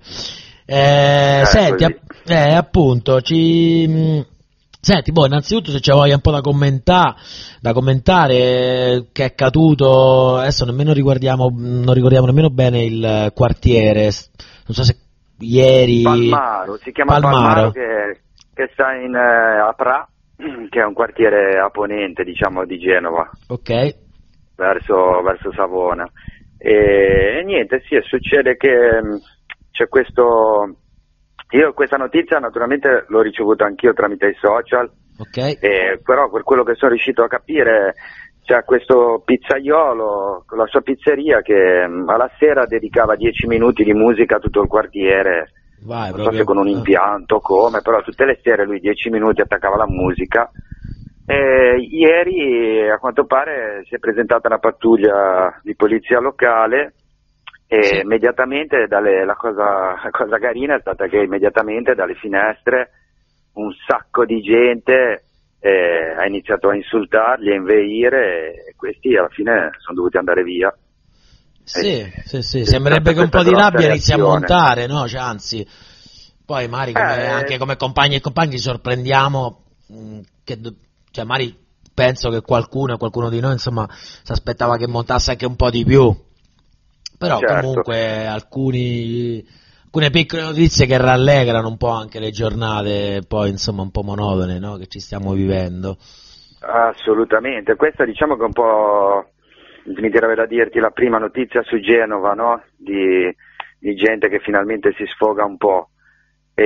Eh, Eh, senti, così. app- eh, appunto, ci... mh, senti, boh, innanzitutto se c'è voglia un po' da commentare, da commentare eh, che è caduto, adesso nemmeno ricordiamo, non ricordiamo nemmeno bene il quartiere, non so se ieri... Palmaro, si chiama Palmaro, Palmaro. che, che sta in eh, a Pra, che è un quartiere a ponente, diciamo, di Genova, Ok. verso, verso Savona. E, e niente, sì, succede che mh, c'è questo... Io questa notizia naturalmente l'ho ricevuta anch'io tramite i social, Ok. eh, però per quello che sono riuscito a capire c'è questo pizzaiolo con la sua pizzeria che mh, alla sera dedicava dieci minuti di musica a tutto il quartiere, Vai, non so proprio... se con un impianto come, però tutte le sere lui dieci minuti attaccava la musica. E ieri a quanto pare si è presentata una pattuglia di polizia locale e Sì. immediatamente dalle, la, cosa, la cosa carina è stata che immediatamente dalle finestre un sacco di gente eh, ha iniziato a insultarli, a inveire, e questi alla fine sono dovuti andare via. Sì, Eh, sì, sì, c'è sembrerebbe che stata un po' questa di rabbia grossa inizi a reazione. montare, no? Cioè, anzi, poi magari come- Eh. anche come compagni e compagni ci sorprendiamo, mh, che, do- cioè magari penso che qualcuno, qualcuno di noi, insomma, si aspettava che montasse anche un po' di più, però Certo. comunque alcuni, alcune piccole notizie che rallegrano un po' anche le giornate, poi insomma un po' monotone, no? Che ci stiamo vivendo. Assolutamente, questa diciamo che è un po', mi direbbe da dirti, la prima notizia su Genova, no? Di, di gente che finalmente si sfoga un po',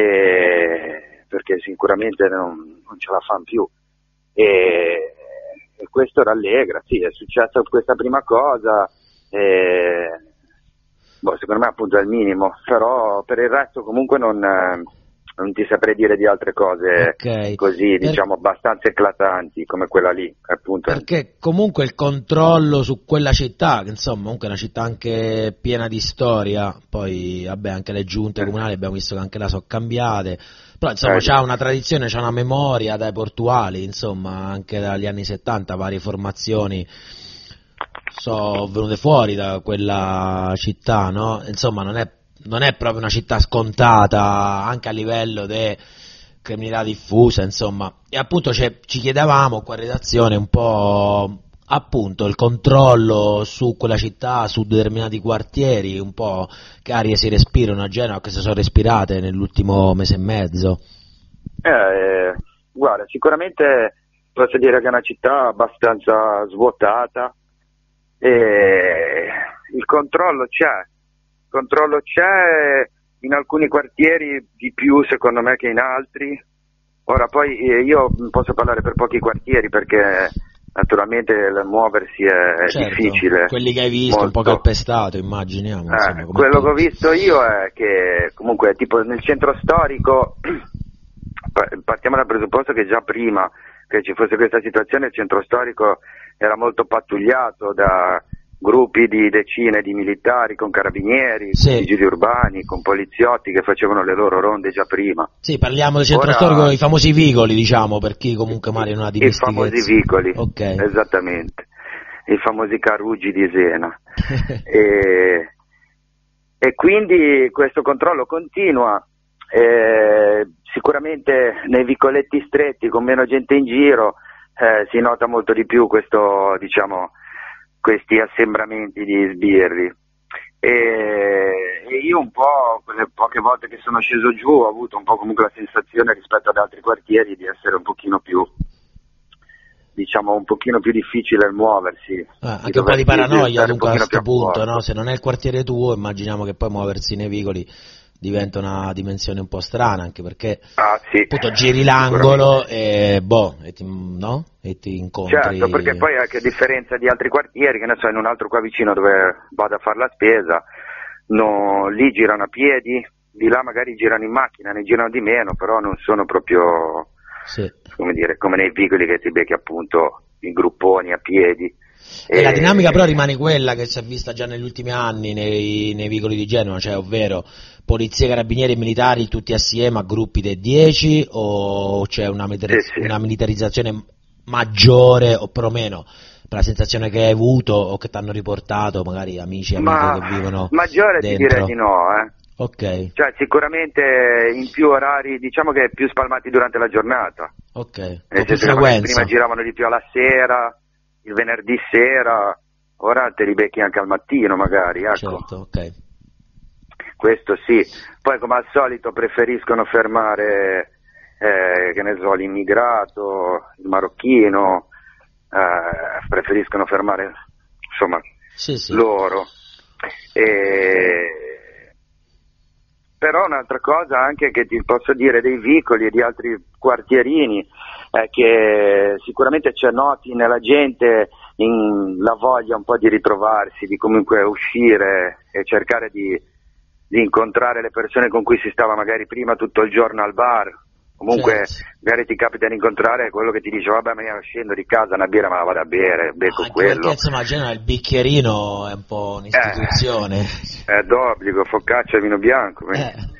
e, perché sicuramente non, non ce la fanno più. E, e questo rallegra, sì, è successa questa prima cosa, e, boh, secondo me appunto è il minimo, però per il resto comunque non, eh, non ti saprei dire di altre cose okay. così, per... diciamo, abbastanza eclatanti come quella lì, appunto. Perché comunque il controllo su quella città, che insomma comunque è una città anche piena di storia, poi vabbè anche le giunte comunali abbiamo visto che anche là sono cambiate, però insomma eh, c'ha una tradizione, c'ha una memoria dai portuali, insomma anche dagli anni settanta varie formazioni sono venute fuori da quella città, no? Insomma non è, non è proprio una città scontata anche a livello di criminalità diffusa, insomma, e appunto ci chiedevamo qua in redazione un po' appunto il controllo su quella città, su determinati quartieri, un po' che aria si respirano a Genova, che si sono respirate nell'ultimo mese e mezzo. Eh, guarda, sicuramente posso dire che è una città abbastanza svuotata e il controllo c'è, il controllo c'è in alcuni quartieri di più secondo me che in altri. Ora poi eh, io posso parlare per pochi quartieri perché naturalmente muoversi è, certo, è difficile. Quelli che hai visto, molto. Un po' calpestato, immaginiamo. Insomma, Eh, quello tutti. che ho visto io è che comunque tipo nel centro storico, partiamo dal presupposto che già prima che ci fosse questa situazione il centro storico era molto pattugliato da gruppi di decine di militari con carabinieri, sì. con vigili urbani, con poliziotti che facevano le loro ronde già prima. Sì, parliamo del centro Ora, storico, i famosi vicoli, diciamo, per chi comunque magari non ha dimestichezza. I famosi vicoli, okay. Esattamente, i famosi caruggi di Siena. e, e quindi questo controllo continua, eh, sicuramente nei vicoletti stretti con meno gente in giro eh, si nota molto di più questo, diciamo, questi assembramenti di sbirri e, e io un po' quelle poche volte che sono sceso giù ho avuto un po' comunque la sensazione rispetto ad altri quartieri di essere un pochino più, diciamo, un pochino più difficile il muoversi, ah, anche un po' di paranoia dunque a questo punto, fuori. No? Se non è il quartiere tuo immaginiamo che poi muoversi nei vicoli diventa una dimensione un po' strana, anche perché ah, sì, appunto giri l'angolo e boh, e ti, no? E ti incontri. Certo, perché poi anche a differenza di altri quartieri, che ne so, in un altro qua vicino dove vado a fare la spesa, no, lì girano a piedi, di là magari girano in macchina, ne girano di meno, però non sono proprio, sì. come dire, come nei vicoli che ti becchi appunto in grupponi a piedi. E, e la dinamica però rimane quella che si è vista già negli ultimi anni nei, nei vicoli di Genova, cioè ovvero polizia, carabinieri e militari tutti assieme a gruppi di dieci, o c'è una, militari- sì, sì. una militarizzazione maggiore o perlomeno per la sensazione che hai avuto o che ti hanno riportato magari amici e amiche Ma che vivono maggiore dentro? Ti direi di no, eh. Ok. Cioè sicuramente in più orari, diciamo che più spalmati durante la giornata. Ok. Nel senso che magari prima giravano di più alla sera, il venerdì sera, ora te li becchi anche al mattino magari, ecco. Certo, ok. Questo sì. Poi come al solito preferiscono fermare, eh, che ne so, l'immigrato, il marocchino, eh, preferiscono fermare, insomma, sì, sì. loro. E... Però un'altra cosa anche che ti posso dire dei vicoli e di altri quartierini è che sicuramente c'è noti nella gente in la voglia un po' di ritrovarsi, di comunque uscire e cercare di, di incontrare le persone con cui si stava magari prima tutto il giorno al bar. Comunque certo. Magari ti capita di incontrare quello che ti dice vabbè ma io scendo di casa una birra ma la vado a bere, becco anche quello. Perché insomma Genova il bicchierino è un po' un'istituzione. Eh, è d'obbligo, focaccia e vino bianco. Eh.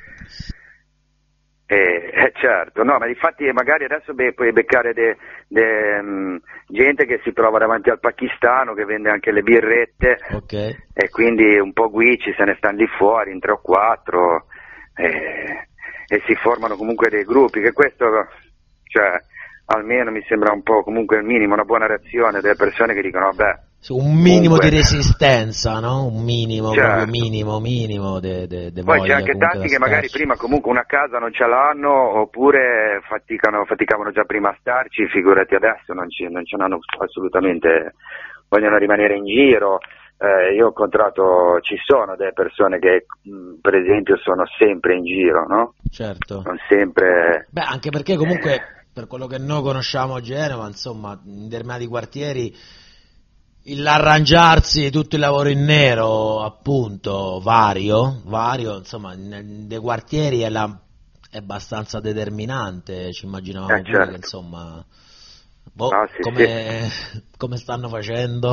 Eh, eh, certo, no, ma infatti magari adesso beh, puoi beccare de, de, um, gente che si trova davanti al pakistano che vende anche le birrette, okay. E quindi un po' guici se ne stanno lì fuori in tre o quattro eh, e si formano comunque dei gruppi, che questo, cioè, almeno mi sembra un po' comunque il minimo, una buona reazione delle persone che dicono vabbè. Un minimo comunque di resistenza, no? Un minimo, certo. proprio minimo, minimo de, de, de Poi voglia, c'è anche tanti che magari starci. Prima comunque una casa non ce l'hanno oppure faticano, faticavano già prima a starci, figurati adesso non, ci, non ce l'hanno assolutamente, vogliono rimanere in giro. Eh, io ho incontrato, ci sono delle persone che mh, per esempio sono sempre in giro, no? Certo. Sono sempre... Beh, anche perché comunque per quello che noi conosciamo a Genova, insomma, in determinati quartieri l'arrangiarsi tutto il lavoro in nero, appunto, vario, vario, insomma, in dei quartieri è, la, è abbastanza determinante, ci immaginavamo eh, pure certo. che, insomma, boh, no, sì, come, sì. come stanno facendo?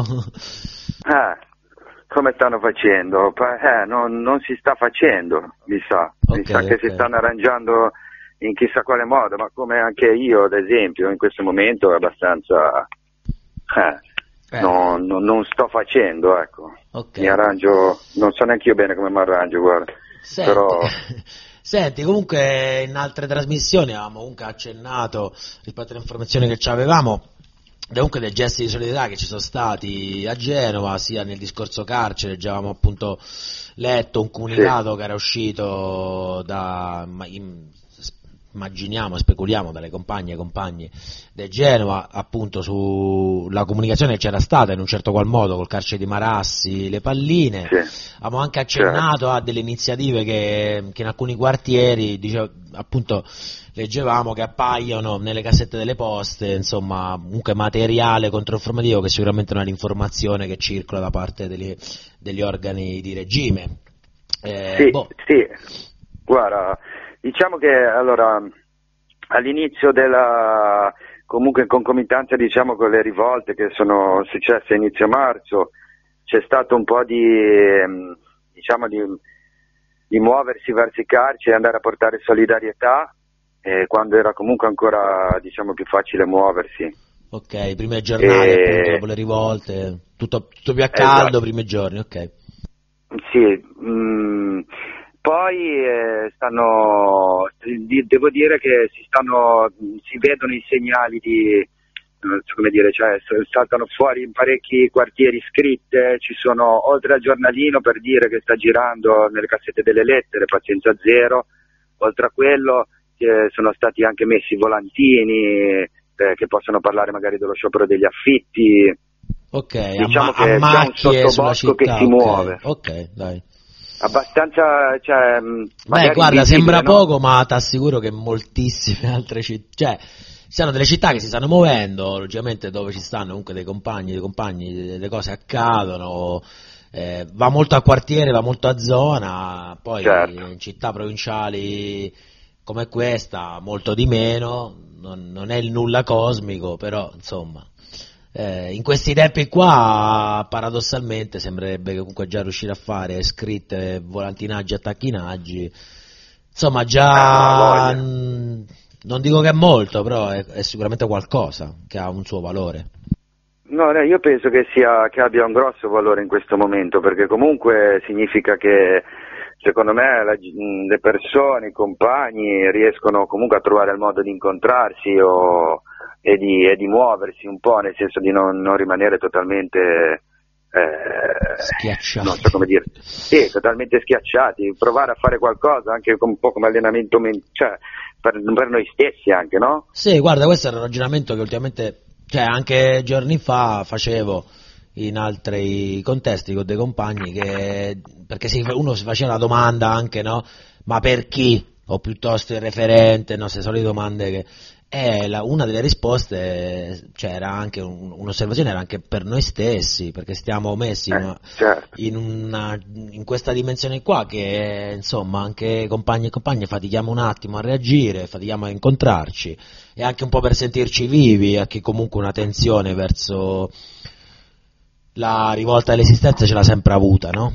Eh, come stanno facendo? Eh, non, non si sta facendo, mi sa, okay, mi sa che okay. si stanno arrangiando in chissà quale modo, ma come anche io, ad esempio, in questo momento è abbastanza... Eh, Eh. No, no, non sto facendo, ecco. Okay. Mi arrangio, non so neanche io bene come mi arrangio, guarda. Senti, Però... Senti, comunque in altre trasmissioni avevamo comunque accennato rispetto alle informazioni che ci avevamo, comunque dei gesti di solidarietà che ci sono stati a Genova, sia nel discorso carcere, già avevamo appunto letto un comunicato sì. che era uscito da... In, immaginiamo, speculiamo dalle compagne e compagni di Genova, appunto sulla comunicazione che c'era stata in un certo qual modo col carcere di Marassi, le palline, sì. Abbiamo anche accennato certo. a delle iniziative che, che in alcuni quartieri, dicevo, appunto leggevamo che appaiono nelle cassette delle poste, insomma, comunque materiale controinformativo che sicuramente non è l'informazione che circola da parte degli, degli organi di regime. Eh, sì, boh. sì, guarda, diciamo che allora all'inizio della comunque in concomitanza diciamo con le rivolte che sono successe a inizio marzo c'è stato un po' di diciamo di, di muoversi verso i carceri e andare a portare solidarietà eh, quando era comunque ancora diciamo più facile muoversi. Ok, prime giornate e... appunto dopo le rivolte, tutto, tutto più a caldo, esatto. Primi giorni, ok. Sì, mh, poi eh, stanno, devo dire che si stanno, si vedono i segnali di, non so come dire, cioè saltano fuori in parecchi quartieri scritte, ci sono, oltre al giornalino per dire che sta girando nelle cassette delle lettere, pazienza zero, oltre a quello eh, sono stati anche messi volantini eh, che possono parlare magari dello sciopero degli affitti. Ok, diciamo a, che a macchie c'è un sottobosco che si okay, muove. Ok, dai. Abbastanza, cioè, beh, guarda, sembra no? poco, ma ti assicuro che moltissime altre città, cioè, ci sono delle città che si stanno muovendo, logicamente dove ci stanno comunque dei compagni, dei compagni, le cose accadono, eh, va molto a quartiere, va molto a zona, poi certo. in città provinciali come questa molto di meno, non, non è il nulla cosmico, però insomma... Eh, in questi tempi qua paradossalmente sembrerebbe che comunque già riuscire a fare scritte, volantinaggi, attacchinaggi, insomma già n- non dico che è molto, però è, è sicuramente qualcosa che ha un suo valore. No, no, io penso che sia che abbia un grosso valore in questo momento, perché comunque significa che secondo me la, le persone, i compagni riescono comunque a trovare il modo di incontrarsi o E di, e di muoversi un po', nel senso di non, non rimanere totalmente eh, schiacciati, non so come dire, sì, totalmente schiacciati, provare a fare qualcosa anche un po' come allenamento, cioè per, per noi stessi anche, no? Sì, guarda, questo è un ragionamento che ultimamente, cioè anche giorni fa facevo in altri contesti con dei compagni, che perché si, uno si faceva la domanda anche, no? Ma per chi? O piuttosto il referente, no? Queste solite domande che... E la, una delle risposte, cioè era anche un, un'osservazione, era anche per noi stessi, perché stiamo messi in, una, eh, certo. in, una, in questa dimensione qua che insomma anche compagni e compagne fatichiamo un attimo a reagire, fatichiamo a incontrarci e anche un po' per sentirci vivi, anche comunque una tensione verso la rivolta dell'esistenza ce l'ha sempre avuta, no?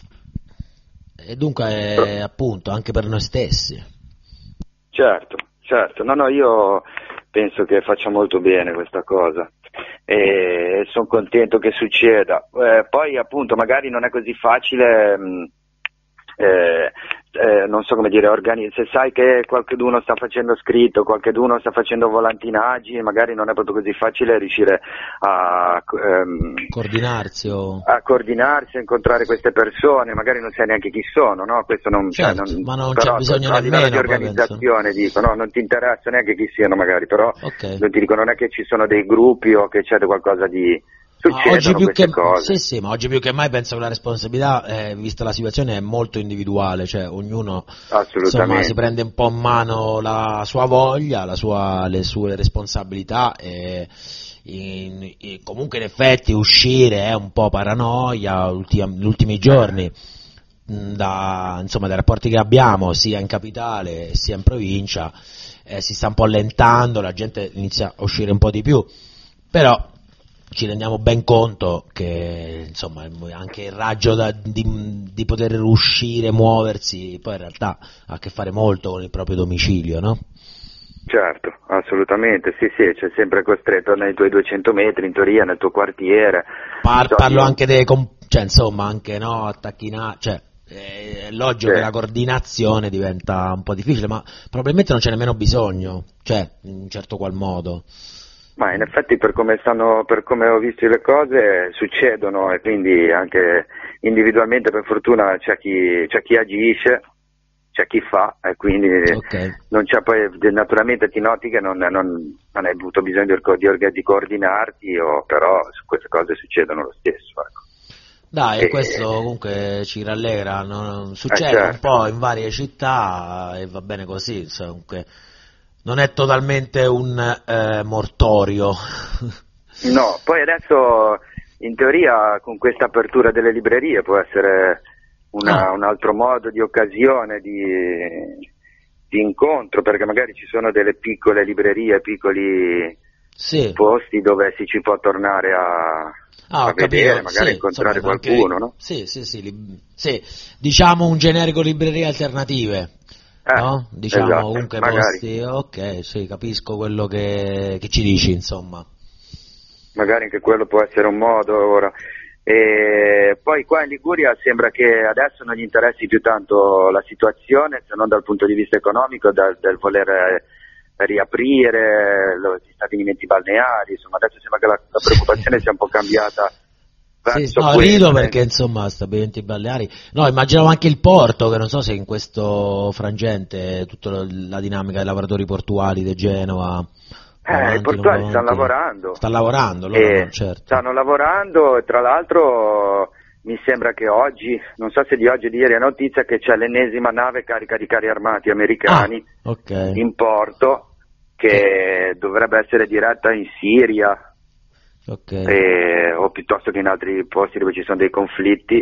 E dunque appunto anche per noi stessi. Certo. Certo, no, no, io penso che faccia molto bene questa cosa e sono contento che succeda. Eh, poi appunto magari non è così facile, mh, eh, eh, non so come dire, organi- se sai che qualcuno sta facendo scritto, qualcuno sta facendo volantinaggi, magari non è proprio così facile riuscire a ehm, coordinarsi o... a coordinarsi, a incontrare queste persone, magari non sai neanche chi sono, no? Questo non, certo, cioè, non ma non però, c'è bisogno a nemmeno di organizzazione dico, no? Non ti interessa neanche chi siano magari, però okay. non ti dico, non è che ci sono dei gruppi o che c'è qualcosa di succedono oggi più queste che, cose. sì, sì, ma oggi più che mai penso che la responsabilità, eh, vista la situazione, è molto individuale, cioè ognuno insomma, si prende un po' in mano la sua voglia, la sua, le sue responsabilità e in, in, comunque in effetti uscire è un po' paranoia ultim, gli ultimi giorni. Da, insomma, dai rapporti che abbiamo sia in capitale sia in provincia eh, si sta un po' allentando, la gente inizia a uscire un po' di più, però ci rendiamo ben conto che insomma anche il raggio da, di, di poter uscire, muoversi, poi in realtà ha a che fare molto con il proprio domicilio, no? Certo, assolutamente, sì sì, c'è sempre costretto nei tuoi duecento metri, in teoria, nel tuo quartiere. Par- so, parlo io... anche dei, cioè insomma anche no, attacchina, cioè è logico sì. Che la coordinazione diventa un po' difficile, ma probabilmente non c'è nemmeno bisogno, cioè in un certo qual modo. Ma in effetti per come stanno, per come ho visto le cose succedono e quindi anche individualmente per fortuna c'è chi, c'è chi agisce, c'è chi fa e quindi okay. Non c'è poi naturalmente ti noti che non, non, non hai avuto bisogno di, di, di coordinarti, o, però queste cose succedono lo stesso. Ecco. Dai, e questo comunque ci rallegra, no? Succede eh, certo. un po' in varie città e va bene così, cioè, comunque non è totalmente un eh, mortorio. No, poi adesso in teoria con questa apertura delle librerie può essere una, ah. un altro modo di occasione di, di incontro, perché magari ci sono delle piccole librerie, piccoli sì. posti dove si ci può tornare a... Ah, a vedere, capito. magari sì, incontrare insomma, qualcuno, anche, no? Sì, sì, sì, li, sì, diciamo un generico librerie alternative, eh, no? Diciamo esatto, comunque magari. posti, ok, sì, capisco quello che, che ci dici, insomma. Magari anche quello può essere un modo ora. E poi qua in Liguria sembra che adesso non gli interessi più tanto la situazione, se non dal punto di vista economico, dal, del voler riaprire gli stabilimenti balneari, insomma adesso sembra che la, la preoccupazione sia un po' cambiata verso sì, no, questo. rido perché insomma stabilimenti balneari, no, immaginavo anche il porto, che non so se in questo frangente tutta la dinamica dei lavoratori portuali di Genova eh, avanti, i portuali stanno lavorando stanno lavorando loro, e no, certo. stanno lavorando e tra l'altro mi sembra che oggi, non so se di oggi o di ieri, è notizia che c'è l'ennesima nave carica di carri armati americani ah, okay. in porto, che dovrebbe essere diretta in Siria, okay. e, o piuttosto che in altri posti dove ci sono dei conflitti,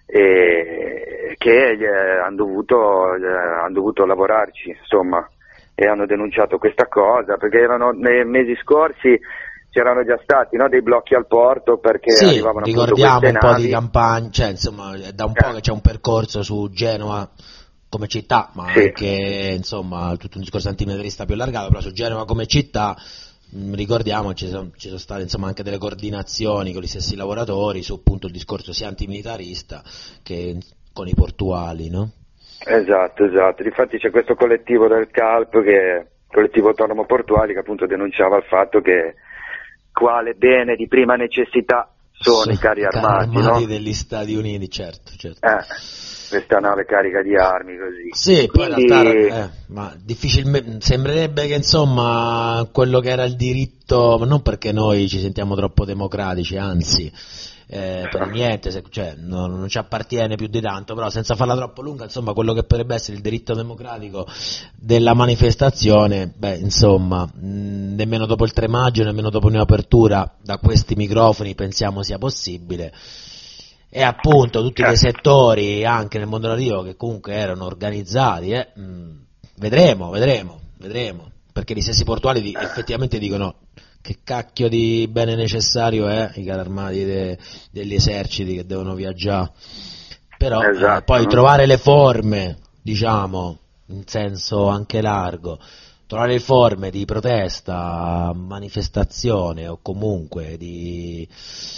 e, che eh, hanno dovuto, eh, han dovuto lavorarci, insomma, e hanno denunciato questa cosa, perché erano nei mesi scorsi c'erano già stati, no, dei blocchi al porto perché sì, arrivavano ricordiamo appunto un po' navi. di campagne, cioè insomma è da un eh. po' che c'è un percorso su Genova come città, ma sì. anche insomma tutto un discorso antimilitarista più allargato, però su Genova come città mh, ricordiamo ci sono, ci sono state insomma anche delle coordinazioni con gli stessi lavoratori su appunto il discorso sia antimilitarista che con i portuali, no? Esatto, esatto, difatti c'è questo collettivo del CALP, che collettivo autonomo portuali, che appunto denunciava il fatto che quale bene di prima necessità sono so, i carri armati, carri armati no? degli Stati Uniti, certo, certo. Eh, questa nave carica di armi così. Sì, quindi... poi in realtà, eh, ma difficilmente, sembrerebbe che insomma quello che era il diritto, non perché noi ci sentiamo troppo democratici, anzi, eh, per niente, se, cioè, non, non ci appartiene più di tanto, però senza farla troppo lunga, insomma quello che potrebbe essere il diritto democratico della manifestazione, beh insomma mh, nemmeno dopo il tre maggio, nemmeno dopo un'apertura da questi microfoni pensiamo sia possibile, e appunto tutti quei settori anche nel mondo narrativo che comunque erano organizzati, eh, mh, vedremo, vedremo, vedremo, perché gli stessi portuali di, effettivamente dicono che cacchio di bene necessario è i carri armati de, degli eserciti che devono viaggiare, però esatto. eh, poi trovare le forme, diciamo, in senso anche largo, trovare le forme di protesta, manifestazione o comunque di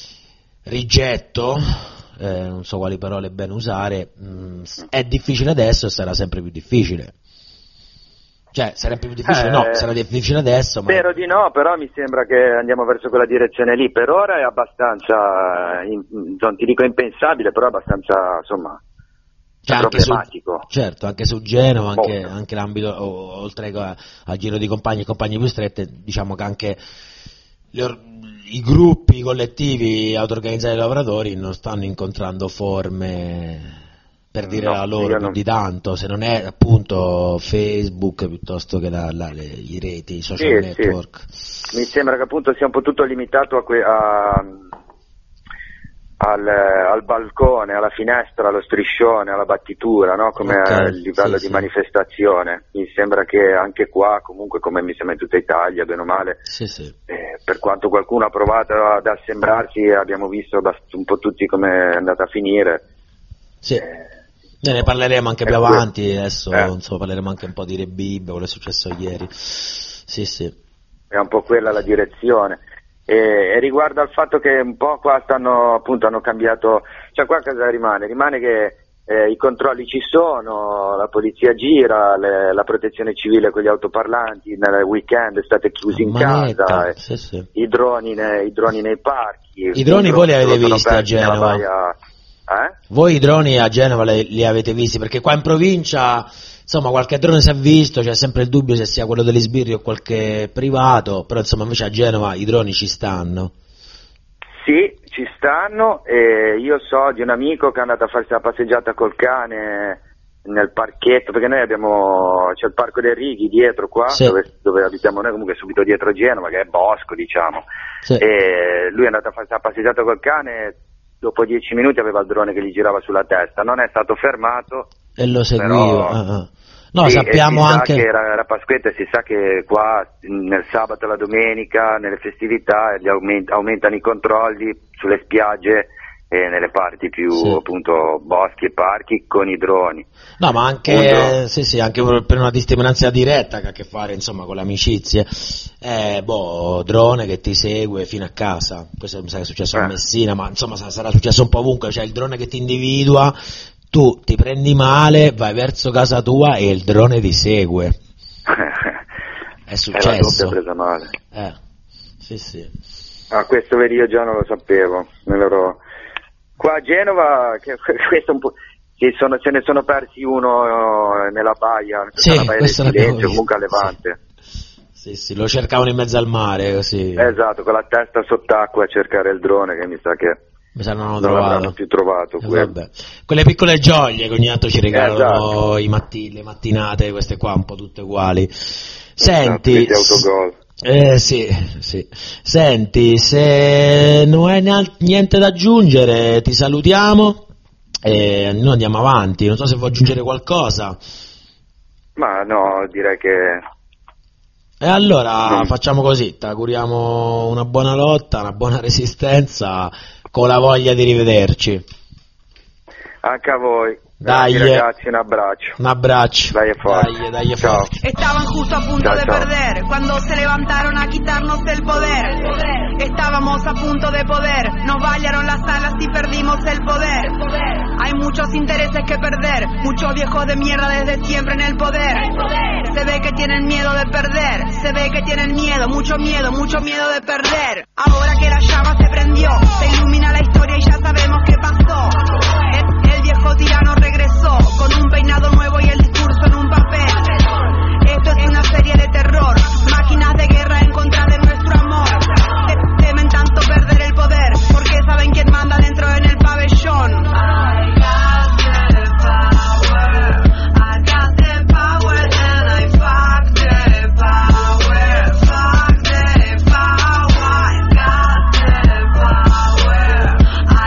rigetto, eh, non so quali parole ben usare, mh, è difficile adesso e sarà sempre più difficile. Cioè, sarebbe più difficile, eh, no, sarà difficile adesso. Ma... Spero di no, però mi sembra che andiamo verso quella direzione lì. Per ora è abbastanza, in, non ti dico impensabile, però abbastanza, insomma, cioè, anche problematico. Su, certo, anche su Genova, anche, anche l'ambito, o, oltre a, a giro di compagni e compagni più strette, diciamo che anche le or- i gruppi collettivi auto-organizzati dei lavoratori non stanno incontrando forme per dire no, la loro non... di tanto, se non è appunto Facebook piuttosto che la, la, le, i reti, i social sì, network. Sì. Mi sembra che appunto sia un po' tutto limitato a, que- a al, al balcone, alla finestra, allo striscione, alla battitura, no? Come okay, il livello sì, di sì. manifestazione. Mi sembra che anche qua, comunque come mi sembra in tutta Italia, bene o male, sì, sì. Eh, per quanto qualcuno ha provato ad assembrarsi, abbiamo visto un po' tutti come è andata a finire. Sì. Eh, ne parleremo anche più avanti, adesso eh. insomma, parleremo anche un po' di Rebib, quello che è successo ieri. Sì, sì. È un po' quella la direzione. E, e riguardo al fatto che un po' qua stanno, appunto, hanno cambiato, cioè qua cosa rimane? Rimane che eh, i controlli ci sono, la polizia gira, le, la protezione civile con gli autoparlanti, nel weekend state chiusi in Manetta, casa, sì, sì. I, droni ne, i droni nei parchi. I droni voi li avete visti a Genova? Eh? Voi i droni a Genova li, li avete visti? Perché qua in provincia, insomma, qualche drone si è visto, c'è sempre il dubbio se sia quello degli sbirri o qualche privato, però insomma invece a Genova i droni ci stanno. Sì, ci stanno, e io so di un amico che è andato a farsi una passeggiata col cane nel parchetto, perché noi abbiamo, c'è il Parco dei Righi dietro qua, sì. dove, dove abitiamo noi, comunque subito dietro Genova, che è bosco, diciamo, sì. E lui è andato a farsi una passeggiata col cane. Dopo dieci minuti aveva il drone che gli girava sulla testa, non è stato fermato e lo seguiva. Però... Ah, ah. No, sì, sappiamo si anche sa che era, era Pasquetta, si sa che qua nel sabato e la domenica, nelle festività, aument- aumentano i controlli sulle spiagge e nelle parti più sì. appunto boschi e parchi con i droni. No, ma anche sì, sì, anche per una testimonianza diretta che ha a che fare insomma con le amicizie. Eh, boh, drone che ti segue fino a casa. Questo mi sa che è successo eh. a Messina, ma insomma sarà successo un po' ovunque, cioè il drone che ti individua, tu ti prendi male, vai verso casa tua e il drone ti segue. È successo. È la presa male. Eh. Sì, sì. Ah, questo vedi, io già non lo sapevo. Me l'ero... Qua a Genova, che, questo un po', che sono, se ne sono persi uno nella baia, sì, la baia del Silenzio, comunque a Levante. Sì. sì, sì, lo cercavano in mezzo al mare, così. Esatto, con la testa sott'acqua a cercare il drone, che mi sa che mi sa non, non l'avranno più trovato. Eh, vabbè. Quelle piccole gioie che ogni tanto ci regalano esatto. i matti, le mattinate, queste qua un po' tutte uguali. Senti... Esatto, Eh sì, sì. Senti, se non hai niente da aggiungere, ti salutiamo e noi andiamo avanti. Non so se vuoi aggiungere qualcosa. Ma no, direi che... E allora non... facciamo così, ti auguriamo una buona lotta, una buona resistenza, con la voglia di rivederci. Anche a voi. Dai, dai ragazzi, un abbraccio. Un abbraccio. Dai, fuerte. Dai, dai, ciao. Estaban justo a punto ciao, de ciao. perder cuando se levantaron a quitarnos el poder. Estábamos a punto de poder, nos vallaron las alas y perdimos el poder. Hay muchos intereses que perder, muchos viejos de mierda desde siempre en el poder. Se ve que tienen miedo de perder, se ve que tienen miedo, mucho miedo, mucho miedo de perder. Ahora que la llama se prendió, se ilumina la historia y ya sabemos qué pasó. El, el viejo tirano regresó con un peinado nuevo y el discurso en un papel. Esto es una serie de terror, máquinas de guerra en contra de nuestro amor. Temen tanto perder el poder porque saben quién manda dentro en el pabellón. I got the power, I got the power and I fuck the power, fuck the power. I got the power,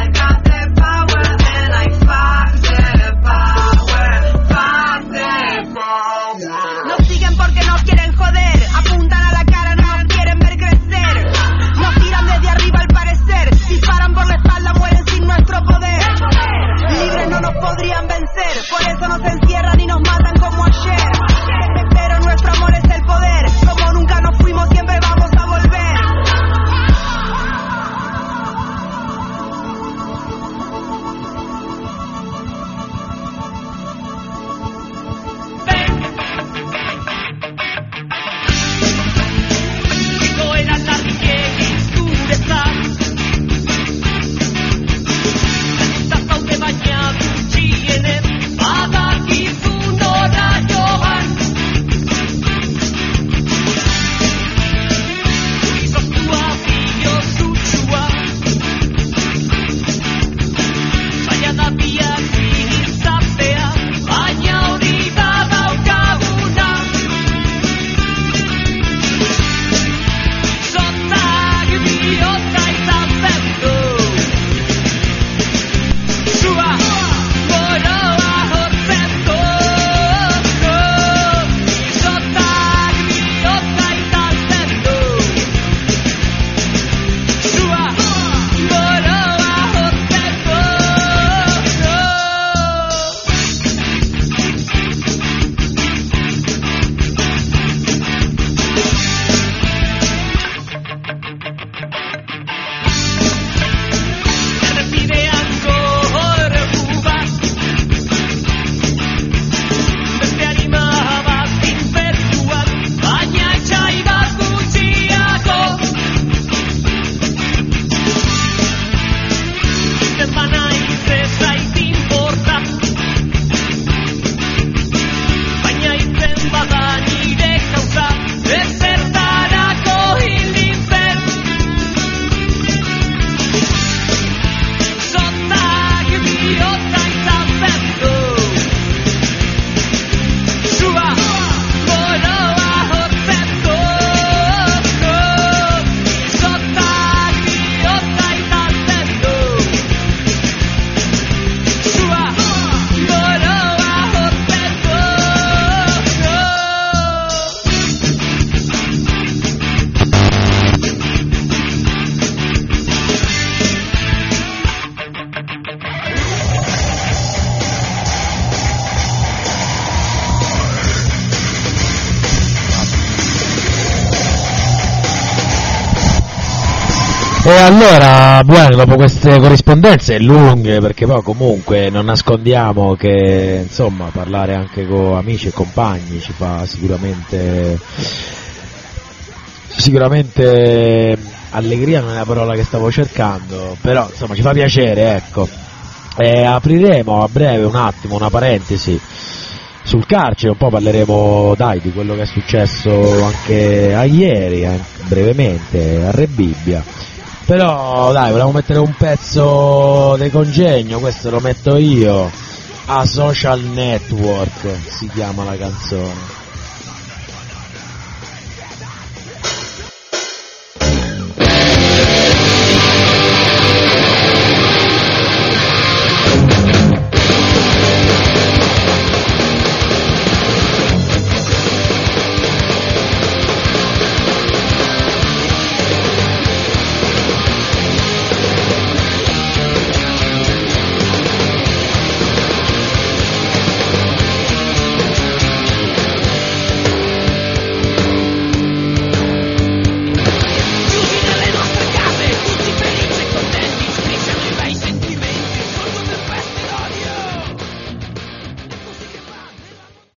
allora, bueno, dopo queste corrispondenze lunghe, perché poi comunque non nascondiamo che, insomma, parlare anche con amici e compagni ci fa sicuramente, sicuramente allegria non è la parola che stavo cercando, però insomma ci fa piacere, ecco. E apriremo a breve un attimo una parentesi sul carcere, un po' parleremo, dai, di quello che è successo anche a ieri, anche brevemente, a Rebibbia. Però dai, volevamo mettere un pezzo di Congegno, questo lo metto io, A Social Network si chiama la canzone.